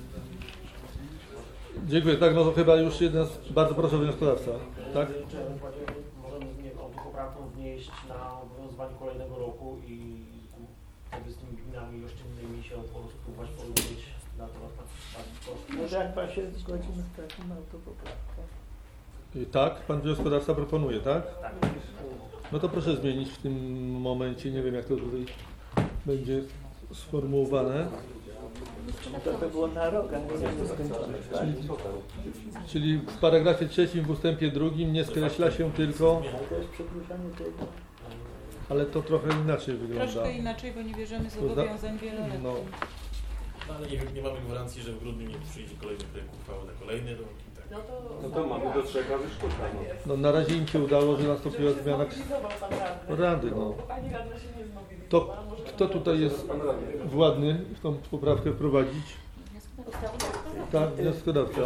Dziękuję, tak, no to chyba już jeden, z... bardzo proszę wnioskodawca, tak? Czy ewentualnie możemy nie, autopoprawką wnieść na obowiązywanie kolejnego roku i wtedy z tymi gminami oszczędnymi się po prostu próbować porozumieć na temat takich kosztów. może jak Pan się zgodzi z taką autopoprawką. I tak, pan wnioskodawca proponuje, tak? Tak. No to proszę zmienić w tym momencie, nie wiem jak to tutaj będzie sformułowane. To by było na rok, a nie nieskończone. Tak? Czyli, czyli w paragrafie trzecim w ustępie drugim nie skreśla się tylko, Ale to jest przedłużanie tego. ale to trochę inaczej wygląda. Troszkę inaczej, bo nie bierzemy Prawda? zobowiązań wieloletnich. No. No ale nie, nie mamy gwarancji, że w grudniu nie przyjdzie kolejny projekt uchwały na kolejny rok i tak. No to mamy do trzech razy sztuka. No. No na razie im się udało, że nastąpiła zmiana rady. No. To kto tutaj jest władny w tą poprawkę wprowadzić? Tak, wnioskodawca.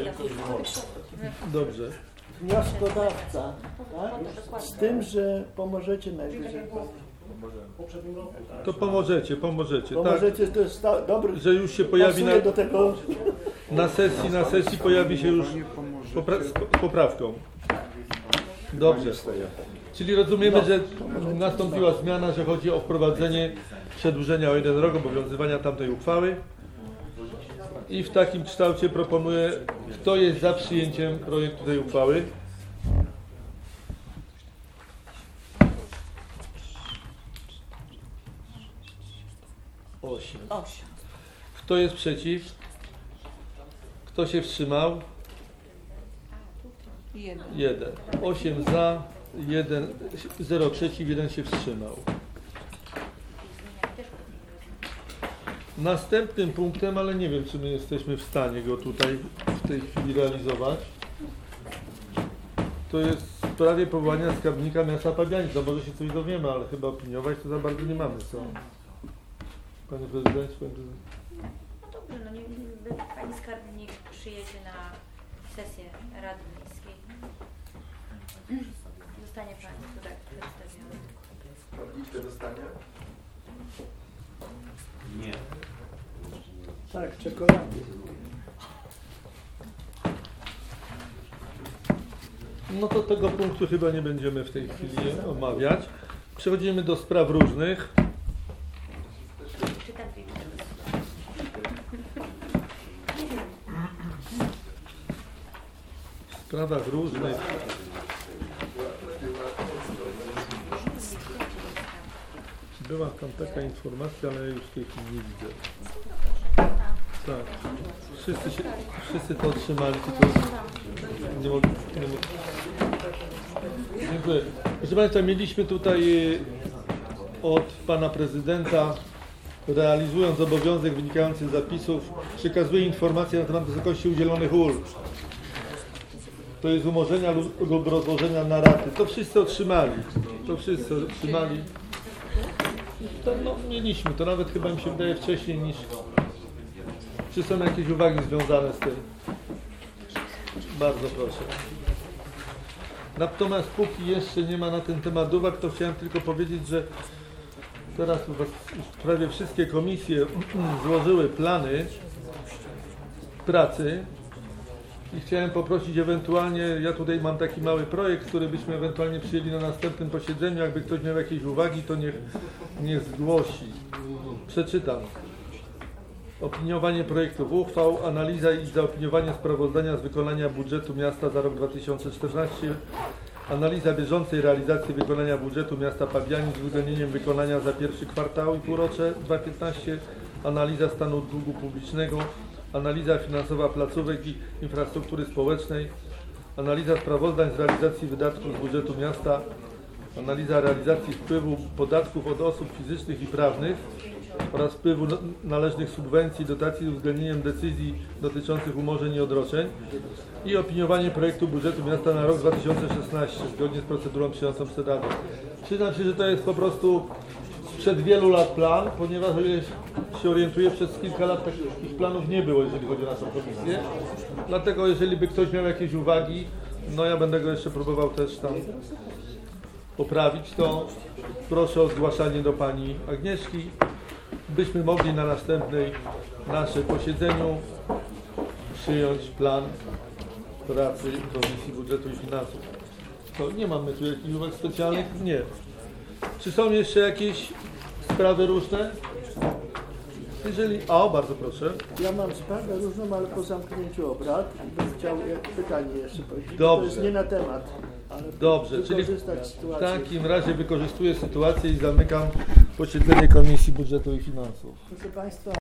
Dobrze. Wnioskodawca, tak? Z tym, że pomożecie najwyżej. W poprzednim roku, tak? To pomożecie, pomożecie, tak. Pomożecie, to jest sta- dobry. Że już się pojawi na, Pasuje do tego. na sesji, na sesji pojawi się już popra z poprawką. Dobrze. Czyli rozumiemy, że nastąpiła zmiana, że chodzi o wprowadzenie przedłużenia o jeden rok obowiązywania tamtej uchwały. I w takim kształcie proponuję, kto jest za przyjęciem projektu tej uchwały. Osiem. Kto jest przeciw? Kto się wstrzymał? Jeden. Jeden. osiem za, jeden, zero przeciw, jeden się wstrzymał. Następnym punktem, ale nie wiem, czy my jesteśmy w stanie go tutaj w tej chwili realizować, to jest w sprawie powołania skarbnika miasta Pabianic. No może się coś dowiemy, ale chyba opiniować to za bardzo nie mamy co. Panie prezydencie, panie prezydencie. No dobrze, no nie, nie, pani skarbnik przyjedzie na sesję Rady Miejskiej. Zostanie pani tutaj przedstawiona. Tabliczkę dostanie? Nie. Tak, czekolady. No to tego punktu chyba nie będziemy w tej chwili omawiać. Przechodzimy do spraw różnych. Czytam film. W sprawach różnych. Była tam taka informacja, ale ja już w tej chwili nie widzę. Tak. Wszyscy, się, wszyscy to otrzymali, tylko nie mogę. Nie mogę. Dziękuję. Proszę Państwa, mieliśmy tutaj od Pana Prezydenta, realizując obowiązek wynikający z zapisów, przekazuje informację na temat wysokości udzielonych ulg. To jest umorzenia lub, lub rozłożenia na raty. To wszyscy otrzymali. To wszyscy otrzymali. To, no, mieliśmy, to nawet chyba mi się wydaje wcześniej niż... Czy są jakieś uwagi związane z tym? Bardzo proszę. Natomiast póki jeszcze nie ma na ten temat uwag, to chciałem tylko powiedzieć, że teraz prawie wszystkie komisje złożyły plany pracy i chciałem poprosić ewentualnie, ja tutaj mam taki mały projekt, który byśmy ewentualnie przyjęli na następnym posiedzeniu, jakby ktoś miał jakieś uwagi, to niech, niech zgłosi. Przeczytam. Opiniowanie projektów uchwał, analiza i zaopiniowanie sprawozdania z wykonania budżetu miasta za rok dwa tysiące czternasty, analiza bieżącej realizacji wykonania budżetu miasta Pabianic z uwzględnieniem wykonania za pierwszy kwartał i półrocze dwa tysiące piętnastego, analiza stanu długu publicznego, analiza finansowa placówek i infrastruktury społecznej, analiza sprawozdań z realizacji wydatków z budżetu miasta, analiza realizacji wpływu podatków od osób fizycznych i prawnych oraz wpływu należnych subwencji i dotacji z uwzględnieniem decyzji dotyczących umorzeń i odroczeń i opiniowanie projektu budżetu miasta na rok dwa tysiące szesnasty zgodnie z procedurą przyjętą przez Radę. Przyznam się, że to jest po prostu sprzed wielu lat plan, ponieważ o ile się orientuję, przez kilka lat takich planów nie było, jeżeli chodzi o naszą komisję. Dlatego jeżeli by ktoś miał jakieś uwagi, no ja będę go jeszcze próbował też tam poprawić, to proszę o zgłaszanie do pani Agnieszki, byśmy mogli na następnej naszym posiedzeniu przyjąć plan pracy Komisji Budżetu i Finansów. To nie mamy tu jakichś uwag specjalnych? Nie. Czy są jeszcze jakieś sprawy różne? Jeżeli... O, bardzo proszę. Ja mam sprawę różną, ale po zamknięciu obrad bym chciał pytanie jeszcze powiedzieć. Dobrze. To jest nie na temat, ale Dobrze, czyli sytuację. w takim razie wykorzystuję sytuację i zamykam posiedzenie Komisji Budżetu i Finansów. Proszę Państwa.